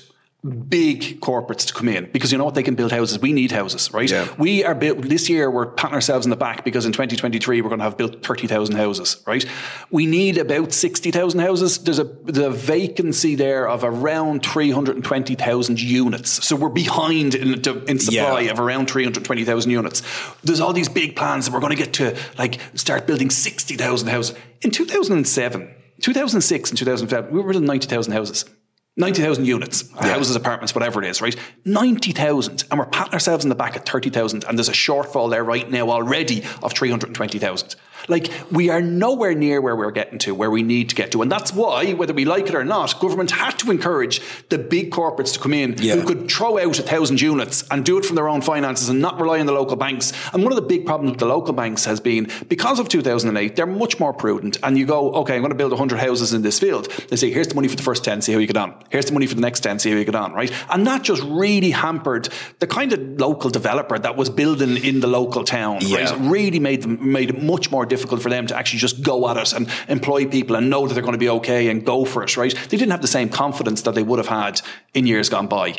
big corporates to come in because you know what, they can build houses. We need houses, right? Yeah. We are built this year. We're patting ourselves in the back because in 2023 we're going to have built 30,000 houses, right? We need about 60,000 houses. There's a vacancy there of around 320,000 units. So we're behind in supply of around 320,000 units. There's all these big plans that we're going to get to like start building 60,000 houses. In 2007, 2006 and 2007, we were building 90,000 houses. 90,000 units, houses, apartments, whatever it is, right? 90,000. And we're patting ourselves in the back at 30,000. And there's a shortfall there right now already of 320,000. Like, we are nowhere near where we're getting to, where we need to get to. And that's why, whether we like it or not, government had to encourage the big corporates to come in who could throw out 1,000 units and do it from their own finances and not rely on the local banks. And one of the big problems with the local banks has been, because of 2008, they're much more prudent. And you go, okay, I'm going to build 100 houses in this field. They say, here's the money for the first 10, see how you get on. Here's the money for the next 10, see how you get on, right? And that just really hampered the kind of local developer that was building in the local town, right? It really made it much more difficult for them to actually just go at it and employ people and know that they're going to be okay and go for it, right? They didn't have the same confidence that they would have had in years gone by.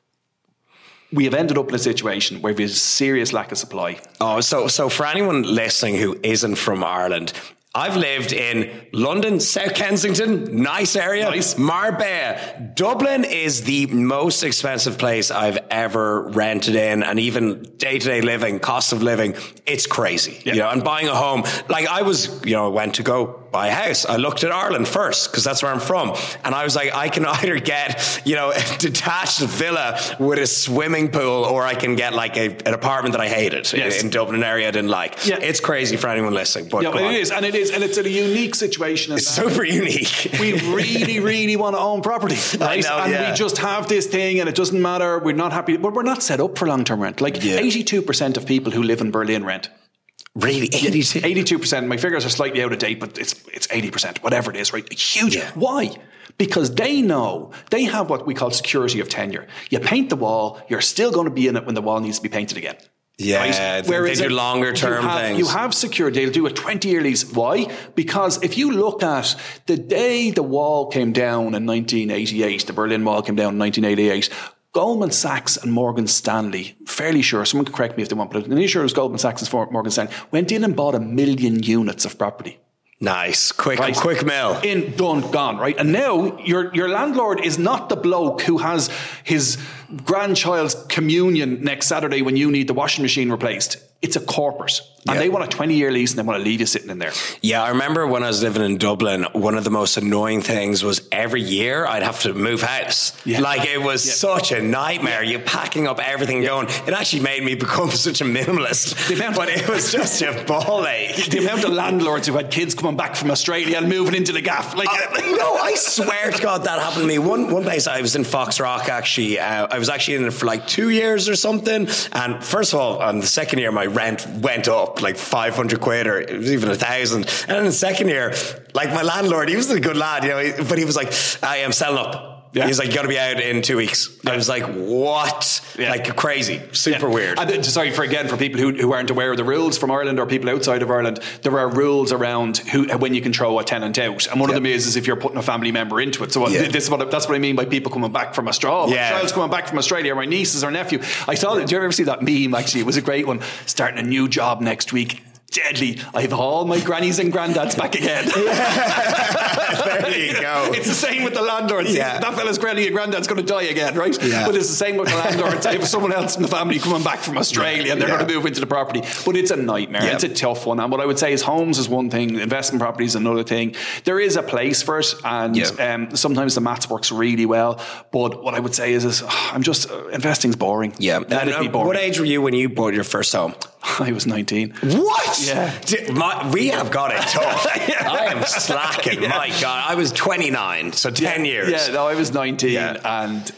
We have ended up in a situation where there's a serious lack of supply. Oh, so for anyone listening who isn't from Ireland, I've lived in London, South Kensington, nice area, Marbella. Dublin is the most expensive place I've ever rented in, and even day-to-day living, cost of living, it's crazy. You know, and buying a home, like I went to go buy a house. I looked at Ireland first because that's where I'm from. And I was like, I can either get, a detached villa with a swimming pool, or I can get like an apartment that I hated in Dublin area I didn't like. Yeah. It's crazy for anyone listening. But it is. And it's a unique situation. It's super unique. We really, really want to own property. Right? We just have this thing and it doesn't matter. We're not happy. But we're not set up for long-term rent. Like 82% of people who live in Berlin rent. Really? 82%. My figures are slightly out of date, but it's 80%, whatever it is, right? Huge. Yeah. Why? Because they know they have what we call security of tenure. You paint the wall, you're still going to be in it when the wall needs to be painted again. Yeah, right? They do longer term things. You have security. They'll do a 20-year lease. Why? Because if you look at the day the wall came down in 1988, the Berlin Wall came down in 1988, Goldman Sachs and Morgan Stanley, fairly sure, someone can correct me if they want, but I'm pretty sure it was Goldman Sachs and Morgan Stanley, went in and bought 1 million units of property. Nice. Quick mill. Done, gone, right? And now your landlord is not the bloke who has his grandchild's communion next Saturday when you need the washing machine replaced. It's a corporate. And they want a 20-year lease and they want to leave you sitting in there. Yeah, I remember when I was living in Dublin, one of the most annoying things was every year I'd have to move house. Yeah. Like, it was such a nightmare. You're packing up everything going. It actually made me become such a minimalist. But it was just a ball ache. The amount of landlords who had kids coming back from Australia and moving into the gaff. No, I swear to God that happened to me. One place I was in Foxrock, actually. I was actually in it for like 2 years or something. And first of all, on the second year, my rent went up like 500 quid, or it was even 1,000. And in the second year, like, my landlord, he was a good lad, but he was like, I am selling up. Yeah. He's like, you got to be out in 2 weeks. I was like, what? Yeah. Like crazy, super weird. And sorry for people who aren't aware of the rules from Ireland or people outside of Ireland. There are rules around when you can throw a tenant out, and one of them is if you're putting a family member into it. So that's what I mean by people coming back from Australia. My child's coming back from Australia, or my nieces or nephew. I saw it. Do you ever see that meme? Actually, it was a great one. Starting a new job next week. Deadly. I have all my grannies and granddads back again. There you go. It's the same with the landlords. That fella's granny and granddad's going to die again, right? Yeah. But it's the same with the landlords. I have someone else in the family coming back from Australia and they're going to move into the property. But it's a nightmare. It's a tough one. And what I would say is homes is one thing, investment property is another thing. There is a place for it, and sometimes the maths works really well. But what I would say is investing's boring. Yeah. Let it be boring. What age were you when you bought your first home? I was 19. What? Yeah. We have got it tough. I am slacking. My God. I was 29, so 10 years. Yeah, no, I was 19 and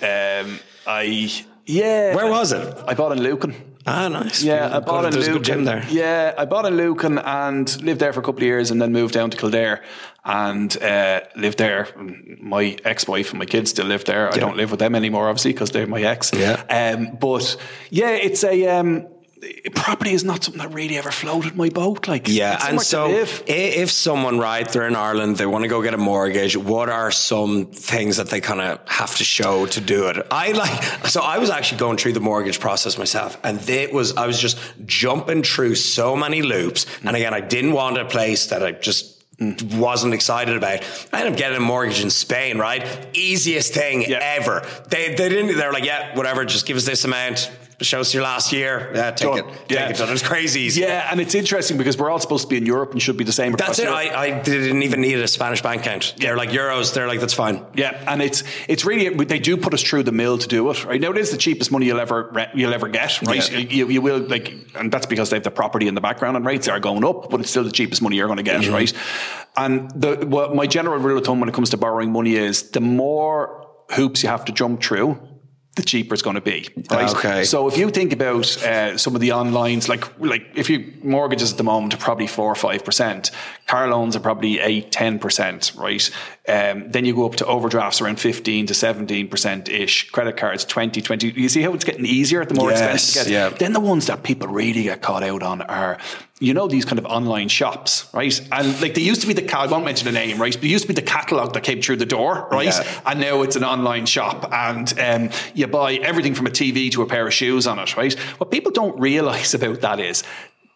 Where was it? I bought in Lucan. Ah, nice. Yeah, I bought in Lucan. Gym there. Yeah, I bought in Lucan and lived there for a couple of years and then moved down to Kildare and lived there. My ex-wife and my kids still live there. I don't live with them anymore, obviously, because they're my ex. Yeah. But yeah, it's a... property is not something that really ever floated my boat. And so if someone, they're in Ireland, they want to go get a mortgage, what are some things that they kind of have to show to do it? I was actually going through the mortgage process myself, and I was just jumping through so many loops. And again, I didn't want a place that I just wasn't excited about. I ended up getting a mortgage in Spain, right? Easiest thing ever. They're like, yeah, whatever, just give us this amount. Show us your last year. Yeah, take it. It's crazy easy. Yeah, and it's interesting because we're all supposed to be in Europe and should be the same. That's it. I didn't even need a Spanish bank account. They're like euros. They're like, that's fine. Yeah, and it's really, they do put us through the mill to do it. Right now, it is the cheapest money you'll ever get. Right, you will and that's because they have the property in the background and rates are going up, but it's still the cheapest money you're going to get. Right, and my general rule of thumb when it comes to borrowing money is the more hoops you have to jump through, the cheaper it's going to be, right? Okay. So if you think about some of the onlines, like if you mortgages at the moment are probably 4 or 5%, car loans are probably 8-10%, right? Then you go up to overdrafts around 15 to 17% ish, credit cards 20. You see how it's getting easier the more expensive it gets. Yeah. Then the ones that people really get caught out on are, these kind of online shops, right? And they used to be I won't mention the name, right? There used to be the catalogue that came through the door, right? Yeah. And now it's an online shop, and you buy everything from a TV to a pair of shoes on it, right? What people don't realise about that is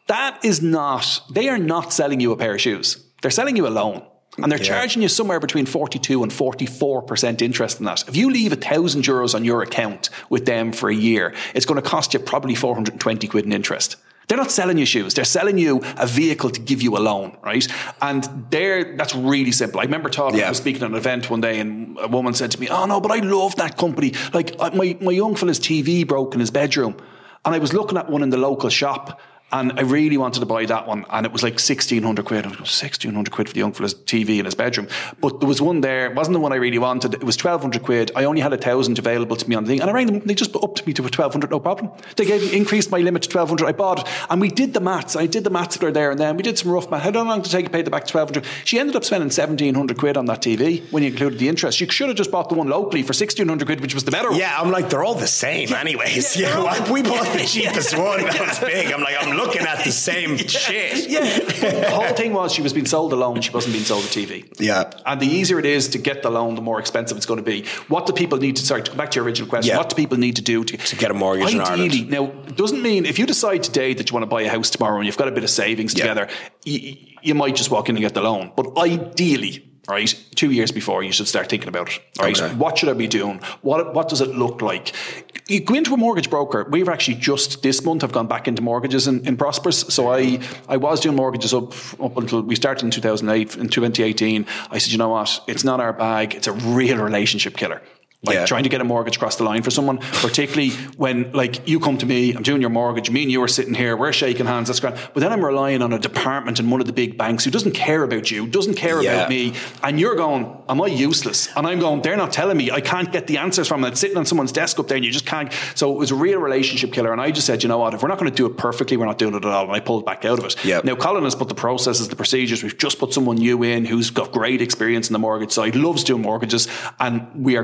they are not selling you a pair of shoes. They're selling you a loan. And they're charging you somewhere between 42 and 44% interest in that. If you leave €1,000 on your account with them for a year, it's going to cost you probably 420 quid in interest. They're not selling you shoes. They're selling you a vehicle to give you a loan, right? And that's really simple. I remember I was speaking at an event one day and a woman said to me, oh no, but I love that company. Like my young fella's TV broke in his bedroom and I was looking at one in the local shop and I really wanted to buy that one, and it was like 1,600 quid. I was like, 1,600 quid for the young fella's TV in his bedroom. But there was one there, it wasn't the one I really wanted. It was 1,200 quid. I only had 1,000 available to me on the thing, and I rang them. They just upped me to 1,200, no problem. They increased my limit to 1,200. I bought it, and we did the maths. I did the maths for her there and then. We did some rough math. How long did it take to pay the back 1,200? She ended up spending 1,700 quid on that TV when you included the interest. She should have just bought the one locally for 1,600 quid, which was the better one. Yeah, I'm like, they're all the same anyways. We bought the cheapest one. That was big. I'm like, I'm looking at the same shit. Yeah. The whole thing was she was being sold a loan, she wasn't being sold a TV. Yeah. And the easier it is to get the loan, the more expensive it's going to be. What do people need to go back to your original question, what do people need to do to get a mortgage in Ireland? Now, it doesn't mean if you decide today that you want to buy a house tomorrow and you've got a bit of savings together, you might just walk in and get the loan. But ideally, right, 2 years before, you should start thinking about it. Right, what should I be doing? What does it look like? You go into a mortgage broker. We've actually just this month have gone back into mortgages in Prosperous. So I was doing mortgages up until we started in 2008. In 2018, I said, you know what? It's not our bag. It's a real relationship killer. Trying to get a mortgage across the line for someone, particularly when you come to me, I'm doing your mortgage, me and you are sitting here, we're shaking hands, that's grand. But then I'm relying on a department in one of the big banks who doesn't care about you, doesn't care about me, and you're going, am I useless? And I'm going, they're not telling me, I can't get the answers from them. It's sitting on someone's desk up there and you just can't. So it was a real relationship killer, and I just said, you know what, if we're not going to do it perfectly, we're not doing it at all, and I pulled back out of it. Now Colin has put the processes, the procedures, we've just put someone new in who's got great experience in the mortgage side, loves doing mortgages, and we are going back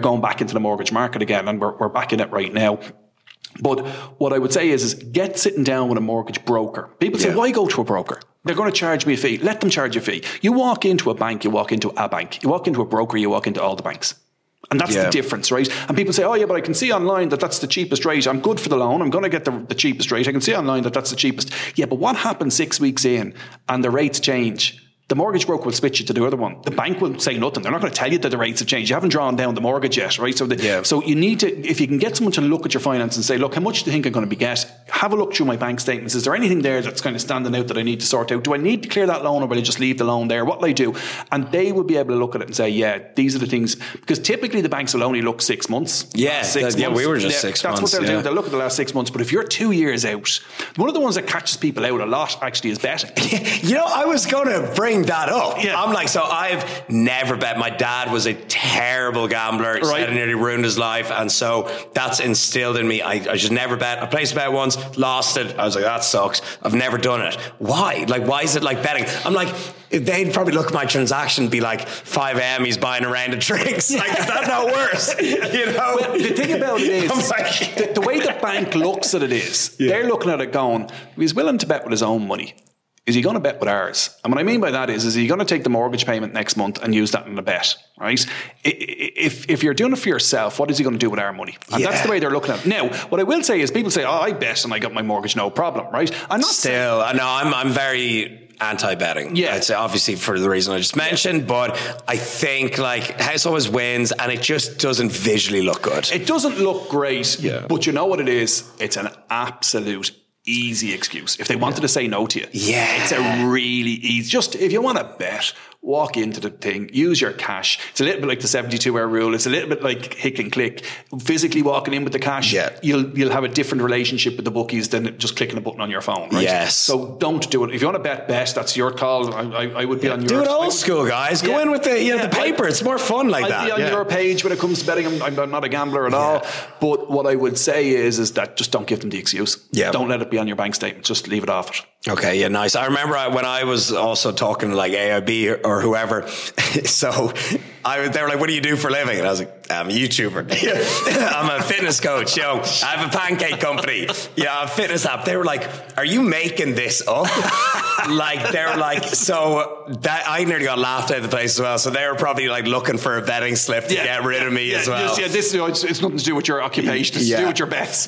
into the mortgage market again, and we're back in it right now. But what I would say is get sitting down with a mortgage broker. People say, why go to a broker? They're going to charge me a fee. Let them charge you a fee. You walk into a bank, you walk into a bank. You walk into a broker, you walk into all the banks. And that's the difference, right? And people say, oh yeah, but I can see online that that's the cheapest rate. I'm good for the loan. I'm going to get the cheapest rate. I can see online that that's the cheapest. Yeah, but what happens 6 weeks in and the rates change? The mortgage broker will switch you to the other one. The bank will say nothing. They're not going to tell you that the rates have changed. You haven't drawn down the mortgage yet, right? So you need to, if you can get someone to look at your finance and say, look, how much do you think I'm going to be get? Have a look through my bank statements. Is there anything there that's kind of standing out that I need to sort out? Do I need to clear that loan, or will I just leave the loan there? What will I do? And they will be able to look at it and say, yeah, these are the things. Because typically the banks will only look 6 months. Yeah, 6 months. We were just 6 months. That's what they'll do. They'll look at the last 6 months. But if you're 2 years out, one of the ones that catches people out a lot actually is betting. I was going to bring that up. Yeah. I'm like, so I've never bet. My dad was a terrible gambler. He said it nearly ruined his life. And so that's instilled in me. I just never bet. I placed a bet once, lost it. I was like, that sucks. I've never done it. Why? Like, why is it like betting? I'm like, they'd probably look at my transaction and be like, 5 a.m. he's buying a round of drinks. Like, is that not worse? Well, the thing about it is, like, the way the bank looks at it is, they're looking at it going, he's willing to bet with his own money. Is he going to bet with ours? And what I mean by that is he going to take the mortgage payment next month and use that in a bet, right? If you're doing it for yourself, what is he going to do with our money? And that's the way they're looking at it. Now, what I will say is people say, I bet and I got my mortgage, no problem, right? I'm very anti-betting. Yeah. I'd say obviously for the reason I just mentioned, but I think like house always wins and it just doesn't visually look good. It doesn't look great, but you know what it is? It's an absolute easy excuse. If they wanted to say no to you, it's a really easy, just if you want to bet, walk into the thing, use your cash. It's a little bit like the 72-hour rule. It's a little bit like hick and click. Physically walking in with the cash, you'll have a different relationship with the bookies than just clicking a button on your phone, right? Yes. So don't do it. If you want to bet, that's your call. I would be on your... Do it old school, guys. Go in with the paper. It's more fun like that. I'd be on your page when it comes to betting. I'm not a gambler at all. But what I would say is that just don't give them the excuse. Yeah. Don't let it be on your bank statement. Just leave it off it. Okay, yeah, nice. I remember when I was also talking to like AIB or whoever, so they were like, what do you do for a living? And I was like, I'm a YouTuber. I'm a fitness coach. I have a pancake company. A fitness app. They were like, are you making this up? Like, they were like, so that I nearly got laughed out of the place as well. So they were probably like looking for a betting slip to get rid of me as well. It's nothing to do with your occupation. It's to do with your bets.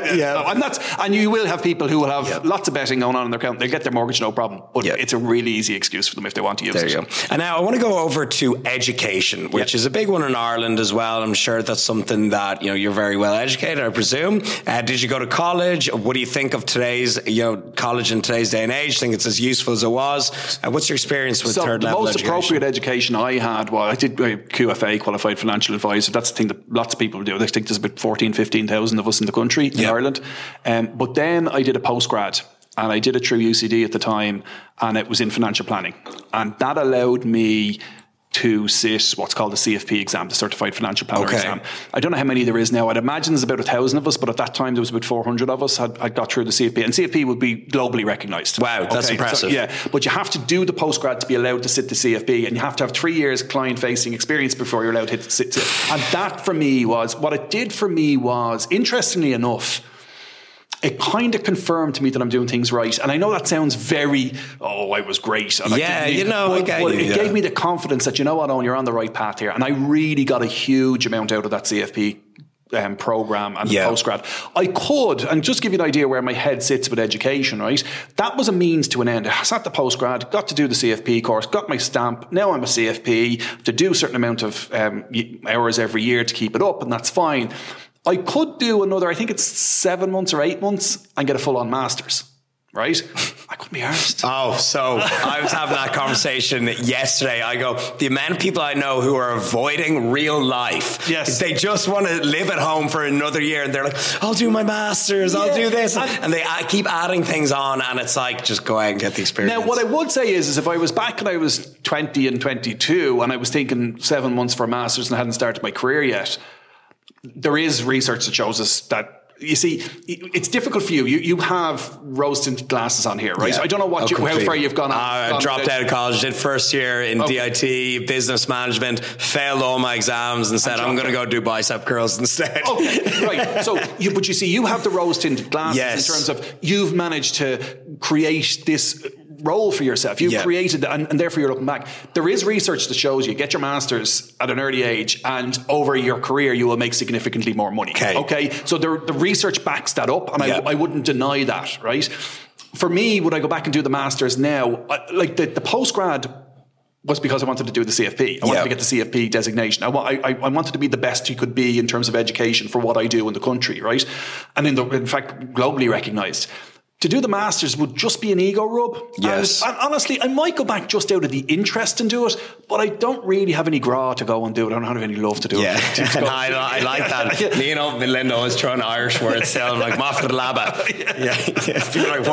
And you will have people who will have lots of betting going on in their account. They'll get their mortgage, no problem. But it's a really easy excuse for them if they want to use it. There you go. And now I want to go over to education, which is a big one in Ireland as well. I'm sure that's something that, you're very well educated, I presume. Did you go to college? What do you think of today's, college in today's day and age? Think it's as useful as it was? What's your experience with third level education? The most appropriate education I had was, I did QFA, Qualified Financial Advisor. That's the thing that lots of people do. I think there's about 15,000 of us in the country, in Ireland. But then I did a postgrad. And I did it through UCD at the time, and it was in financial planning. And that allowed me to sit what's called the CFP exam, the Certified Financial Planner exam. I don't know how many there is now. I'd imagine there's about 1,000 of us, but at that time there was about 400 of us had got through the CFP. And CFP would be globally recognised. Wow, that's impressive. So, but you have to do the postgrad to be allowed to sit the CFP, and you have to have 3 years client-facing experience before you're allowed to sit. And that for me was, what it did for me was, interestingly enough, it kind of confirmed to me that I'm doing things right. And I know that sounds very, I was great. And it gave me the confidence that, Owen, you're on the right path here. And I really got a huge amount out of that CFP program and the postgrad. I could, and just give you an idea where my head sits with education, right? That was a means to an end. I sat the postgrad, got to do the CFP course, got my stamp. Now I'm a CFP to do a certain amount of hours every year to keep it up, and that's fine. I could do another, I think it's 7 months or 8 months and get a full-on master's, right? I couldn't be arsed. So I was having that conversation yesterday. I go, the amount of people I know who are avoiding real life. Yes. They just want to live at home for another year and they're like, I'll do my master's, I'll do this. And they keep adding things on and it's like, just go out and get the experience. Now, what I would say is if I was back and I was 20 and 22 and I was thinking 7 months for a master's and I hadn't started my career yet, there is research that shows us that you see, it's difficult for you. You have rose-tinted glasses on here, right? Yeah. I don't know how far you've gone. I dropped out of college, did first year in DIT, business management, failed all my exams and said, I'm going to go do bicep curls instead. Okay, right. So, but you see, you have the rose-tinted glasses in terms of you've managed to create this role for yourself. You've created, and therefore you're looking back. There is research that shows you get your master's at an early age, and over your career you will make significantly more money. Okay? So the research backs that up, and I wouldn't deny that, right? For me, would I go back and do the master's now? Like the postgrad was because I wanted to do the CFP. I wanted to get the CFP designation. I wanted to be the best you could be in terms of education for what I do in the country, right? And in fact, globally recognised. To do the masters would just be an ego rub. Yes. And honestly, I might go back just out of the interest and do it, but I don't really have any gra to go and do it. I don't have any love to do it. I like that. You know, Linda was throwing Irish words sound like Mafra Laba. Yeah. People are like,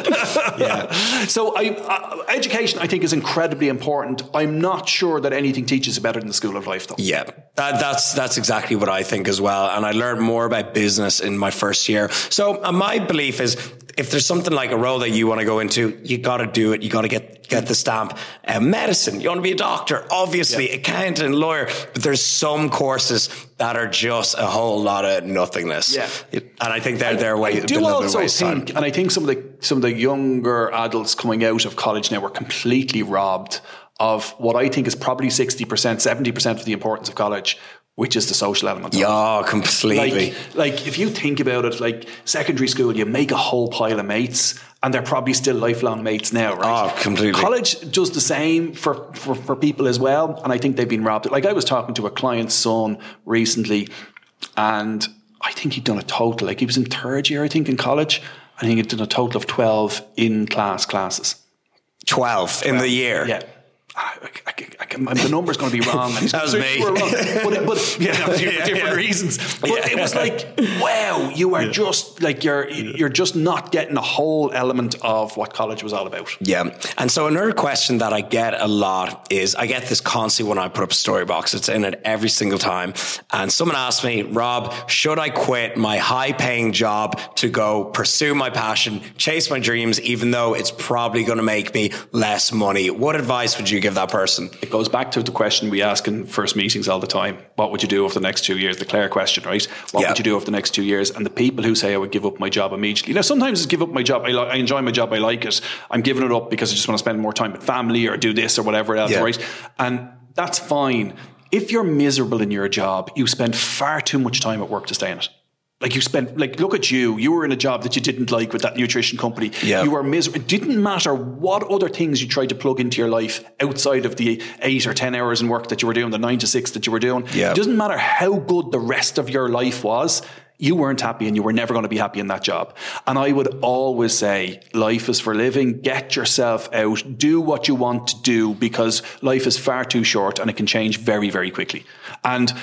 what? So education, I think, is incredibly important. I'm not sure that anything teaches you better than the School of Life, though. Yeah, that's exactly what I think as well. And I learned more about business in my first year. So my belief is, if there's something like a role that you want to go into, you got to do it. You got to get the stamp. Medicine, you want to be a doctor, obviously, accountant, lawyer, but there's some courses that are just a whole lot of nothingness. Yeah. And I think they're way. I do also think, and I think some of the younger adults coming out of college now were completely robbed of what I think is probably 60%, 70% of the importance of college, which is the social element. Yeah, completely. Like if you think about it, like secondary school, you make a whole pile of mates and they're probably still lifelong mates now, right? Oh, completely. College does the same for people as well. And I think they've been robbed. Like I was talking to a client's son recently, and I think he'd done a total, like he was in third year, I think, in college. I think he'd done a total of 12 in-class classes. 12 in the year? Yeah. The number's going to be wrong. That was me. But different reasons. But it was like, wow, you are just like you're just not getting a whole element of what college was all about. Yeah. And so another question that I get a lot is, I get this constantly when I put up a story box. It's in it every single time. And someone asked me, Rob, should I quit my high-paying job to go pursue my passion, chase my dreams, even though it's probably going to make me less money? What advice would you give that person? It goes back to the question we ask in first meetings all the time. What would you do over the next 2 years? The Claire question, right? What would you do over the next 2 years? And the people who say I would give up my job immediately. Now, sometimes it's give up my job. I enjoy my job. I like it. I'm giving it up because I just want to spend more time with family or do this or whatever else, right? And that's fine. If you're miserable in your job, you spend far too much time at work to stay in it. Like you spent, like, look at you. You were in a job that you didn't like with that nutrition company. Yeah. You were miserable. It didn't matter what other things you tried to plug into your life outside of the 8 or 10 hours in work that you were doing, the 9 to 6 that you were doing. Yeah. It doesn't matter how good the rest of your life was. You weren't happy and you were never going to be happy in that job. And I would always say, life is for living. Get yourself out. Do what you want to do, because life is far too short and it can change very, very quickly. And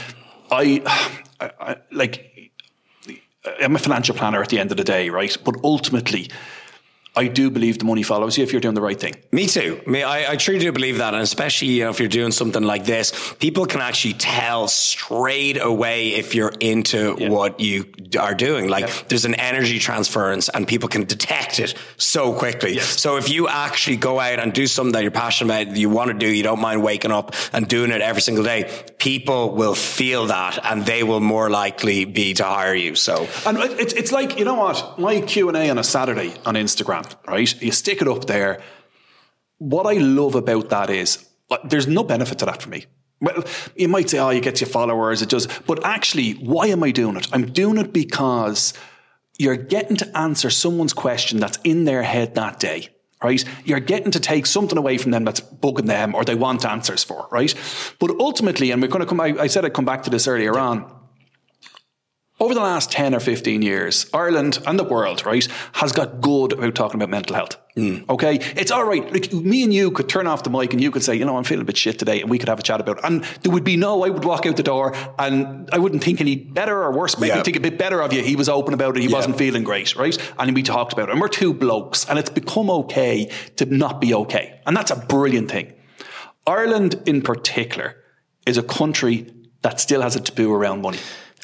I'm a financial planner at the end of the day, right? But ultimately, I do believe the money follows you if you're doing the right thing. Me too. I truly do believe that. And especially, if you're doing something like this, people can actually tell straight away if you're into what you are doing. Like there's an energy transference and people can detect it so quickly. Yes. So if you actually go out and do something that you're passionate about, you want to do, you don't mind waking up and doing it every single day, people will feel that and they will more likely be to hire you. So, and it's like, you know what? My Q&A on a Saturday on Instagram, right? You stick it up there. What I love about that is there's no benefit to that for me. Well, you might say, you get your followers, it does. But actually, why am I doing it? I'm doing it because you're getting to answer someone's question that's in their head that day, right? You're getting to take something away from them that's bugging them or they want answers for, right? But ultimately, and we're going to come, I said I'd come back to this earlier on, over the last 10 or 15 years, Ireland and the world, right, has got good about talking about mental health. Okay? It's all right. Like, me and you could turn off the mic and you could say, I'm feeling a bit shit today, and we could have a chat about it. And there would be I would walk out the door and I wouldn't think any better or worse. Maybe I'd think a bit better of you. He was open about it. He wasn't feeling great, right? And we talked about it. And we're two blokes, and it's become okay to not be okay. And that's a brilliant thing. Ireland in particular is a country that still has a taboo around money.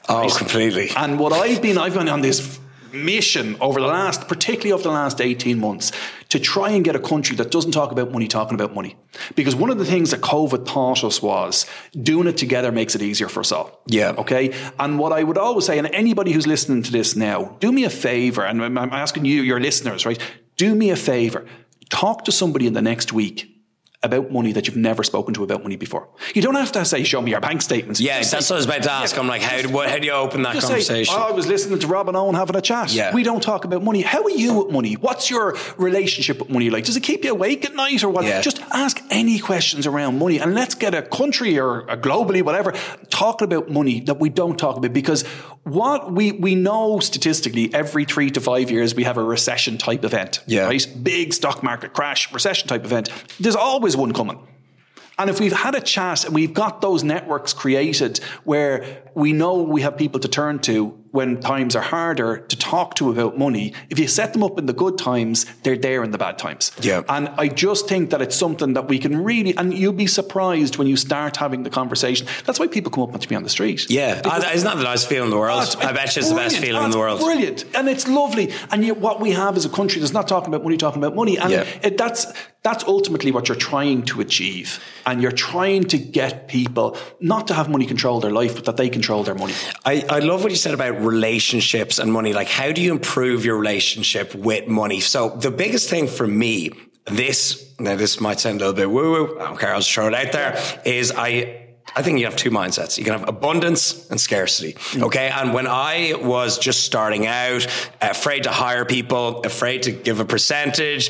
Oh, right? completely. And what I've been on this mission particularly over the last 18 months, to try and get a country that doesn't talk about money talking about money. Because one of the things that COVID taught us was doing it together makes it easier for us all. Yeah. Okay. And what I would always say, and anybody who's listening to this now, do me a favor, and I'm asking you, your listeners, right? Do me a favor. Talk to somebody in the next week about money that you've never spoken to about money before. You don't have to say, show me your bank statements. Yeah, that's what I was about to ask. I'm like, how do you open that conversation? Say, I was listening to Rob and Owen having a chat. Yeah. We don't talk about money. How are you with money? What's your relationship with money like? Does it keep you awake at night or what? Yeah. Just ask any questions around money, and let's get a country or a globally, whatever, talking about money that we don't talk about. Because what we know statistically, every 3 to 5 years, we have a recession type event. Yeah. Right? Big stock market crash, recession type event. There's always one coming. And if we've had a chat and we've got those networks created where we know we have people to turn to when times are harder to talk to about money, if you set them up in the good times, they're there in the bad times. Yeah. And I just think that it's something that we can really, and you'll be surprised when you start having the conversation. That's why people come up to me on the street. Yeah. Isn't that the nice feeling in the world? I bet you it's the best feeling in the world. Brilliant. And it's lovely. And yet what we have is a country that's not talking about money. And that's ultimately what you're trying to achieve. And you're trying to get people not to have money control their life, but that they control their money. I love what you said about relationships and money. Like, how do you improve your relationship with money? So the biggest thing for me, this might sound a little bit woo-woo, I don't care, I'll just throw it out there, is I think you have two mindsets. You can have abundance and scarcity. Okay. And when I was just starting out, afraid to hire people, afraid to give a percentage,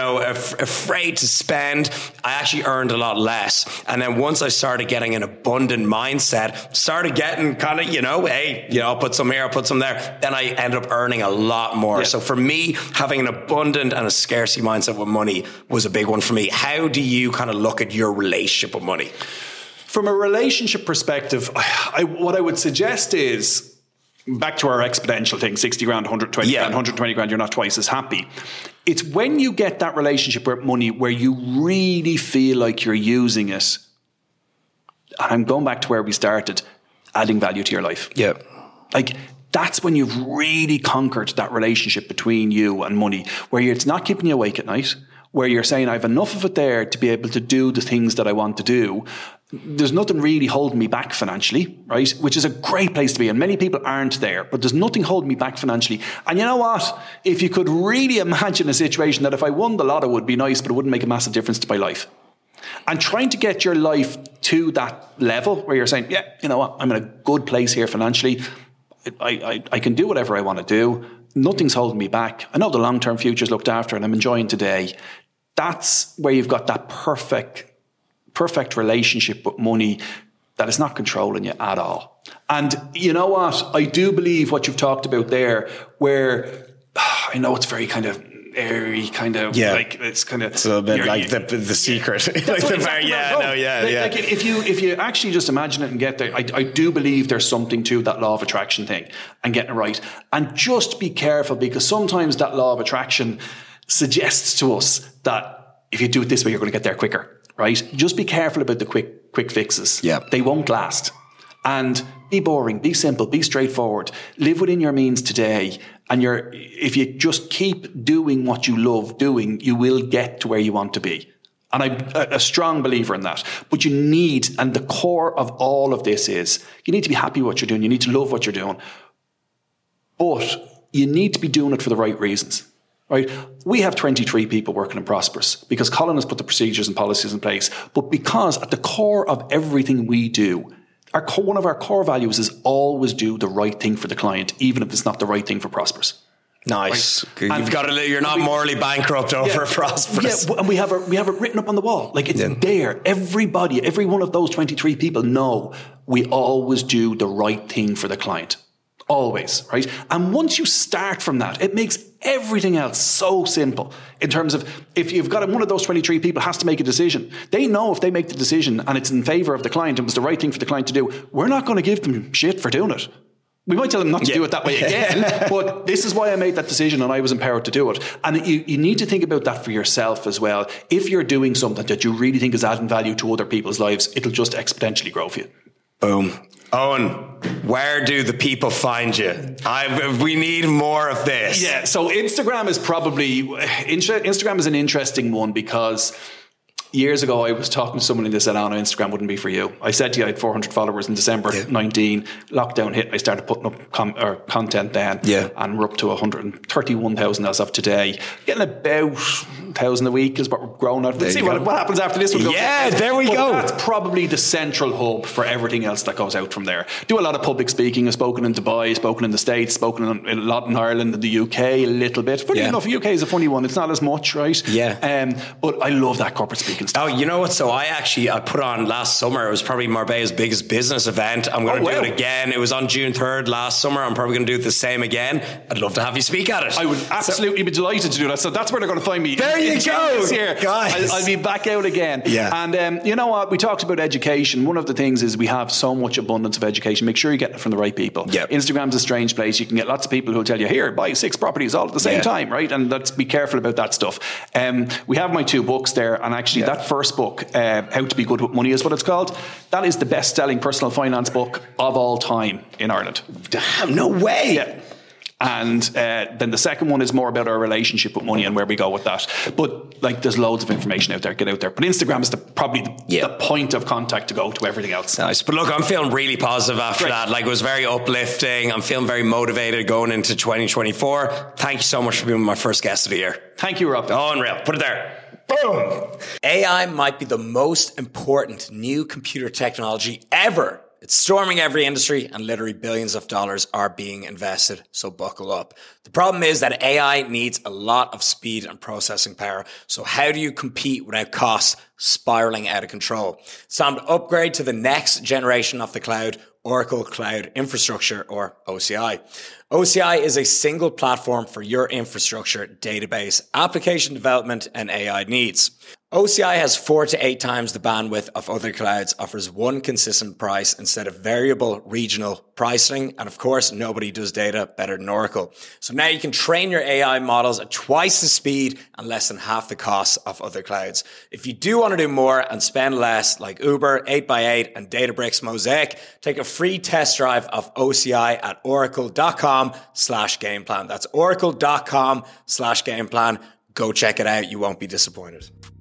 afraid to spend, I actually earned a lot less. And then once I started getting an abundant mindset, started getting kind of, I'll put some here, I'll put some there. Then I ended up earning a lot more. Yeah. So for me, having an abundant and a scarcity mindset with money was a big one for me. How do you kind of look at your relationship with money? From a relationship perspective, what I would suggest is, back to our exponential thing, 60 grand, 120 grand, 120 grand, you're not twice as happy. It's when you get that relationship with money where you really feel like you're using it, and I'm going back to where we started, adding value to your life. Yeah. Like, that's when you've really conquered that relationship between you and money, where it's not keeping you awake at night, where you're saying, I have enough of it there to be able to do the things that I want to do. There's nothing really holding me back financially, right? Which is a great place to be. And many people aren't there, but there's nothing holding me back financially. And you know what? If you could really imagine a situation that if I won the lotto, it would be nice, but it wouldn't make a massive difference to my life. And trying to get your life to that level where you're saying, yeah, you know what? I'm in a good place here financially. I can do whatever I want to do. Nothing's holding me back. I know the long-term future's looked after and I'm enjoying today. That's where you've got that perfect relationship with money that is not controlling you at all. And you know what? I do believe what you've talked about there, where I know it's very kind of airy, kind of like it's kind of it's a little bit like the secret. Like the very, Like if you actually just imagine it and get there, I do believe there's something to that law of attraction thing and getting it right. And just be careful, because sometimes that law of attraction suggests to us that if you do it this way, you're going to get there quicker. Right? Just be careful about the quick fixes. Yeah. They won't last. And be boring, be simple, be straightforward. Live within your means today. And if you just keep doing what you love doing, you will get to where you want to be. And I'm a strong believer in that. But you need, and the core of all of this is, you need to be happy with what you're doing. You need to love what you're doing. But you need to be doing it for the right reasons. Right? We have 23 people working in Prosperous because Colin has put the procedures and policies in place, but because at the core of everything we do, one of our core values is always do the right thing for the client, even if it's not the right thing for Prosperous. Nice. Right? You're not morally bankrupt over Prosperous. Yeah, and we have it written up on the wall. Like it's there. Every one of those 23 people know we always do the right thing for the client. Always, right? And once you start from that, it makes everything else so simple in terms of if you've got one of those 23 people has to make a decision. They know if they make the decision and it's in favor of the client and was the right thing for the client to do, we're not going to give them shit for doing it. We might tell them not to do it that way again, but this is why I made that decision and I was empowered to do it. And you need to think about that for yourself as well. If you're doing something that you really think is adding value to other people's lives, it'll just exponentially grow for you. Boom. Owen, where do the people find you? We need more of this. Yeah, so Instagram is an interesting one because years ago I was talking to someone and they said, "Oh no, Instagram wouldn't be for you." I said to you I had 400 followers in December 19. Lockdown hit. I started putting up content then, and we're up to 131,000 as of today. Getting about 1,000 a week is what we're growing at. We'll see what happens after this. There we go. That's probably the central hub for everything else that goes out from there. Do a lot of public speaking. I've spoken in Dubai, spoken in the States, spoken a lot in Ireland, in the UK a little bit. Funny enough, UK is a funny one. It's not as much, right? But I love that corporate speaking stuff. Oh, you know what? So I put on last summer. It was probably Marbella's biggest business event. I'm going to do it again. It was on June 3rd last summer. I'm probably going to do it the same again. I'd love to have you speak at it. I would absolutely be delighted to do that. So that's where they're going to find me. There you go. This year. Guys. I'll be back out again. Yeah. And you know what? We talked about education. One of the things is we have so much abundance of education. Make sure you get it from the right people. Yep. Instagram's a strange place. You can get lots of people who'll tell you, here, buy 6 properties all at the same time, right? And let's be careful about that stuff. We have my 2 books there. And actually that first book, How to Be Good with Money is what it's called. That is the best-selling personal finance book of all time in Ireland. Damn, no way. Yeah. And then the second one is more about our relationship with money and where we go with that. But like, there's loads of information out there. Get out there. But Instagram is probably the point of contact to go to everything else. Nice. But look, I'm feeling really positive after that. Like, it was very uplifting. I'm feeling very motivated going into 2024. Thank you so much for being my first guest of the year. Thank you, Rob. Oh, unreal. Put it there. Boom. AI might be the most important new computer technology ever. It's storming every industry and literally billions of dollars are being invested. So buckle up. The problem is that AI needs a lot of speed and processing power. So how do you compete without costs spiraling out of control? It's time to upgrade to the next generation of the cloud, Oracle Cloud Infrastructure, or OCI. OCI is a single platform for your infrastructure, database, application development, and AI needs. OCI has 4 to 8 times the bandwidth of other clouds, offers one consistent price instead of variable regional pricing, and of course, nobody does data better than Oracle. So now you can train your AI models at twice the speed and less than half the cost of other clouds. If you do want to do more and spend less, like Uber, 8x8, and Databricks Mosaic, take a free test drive of OCI at oracle.com/gameplan. That's oracle.com/gameplan. Go check it out. You won't be disappointed.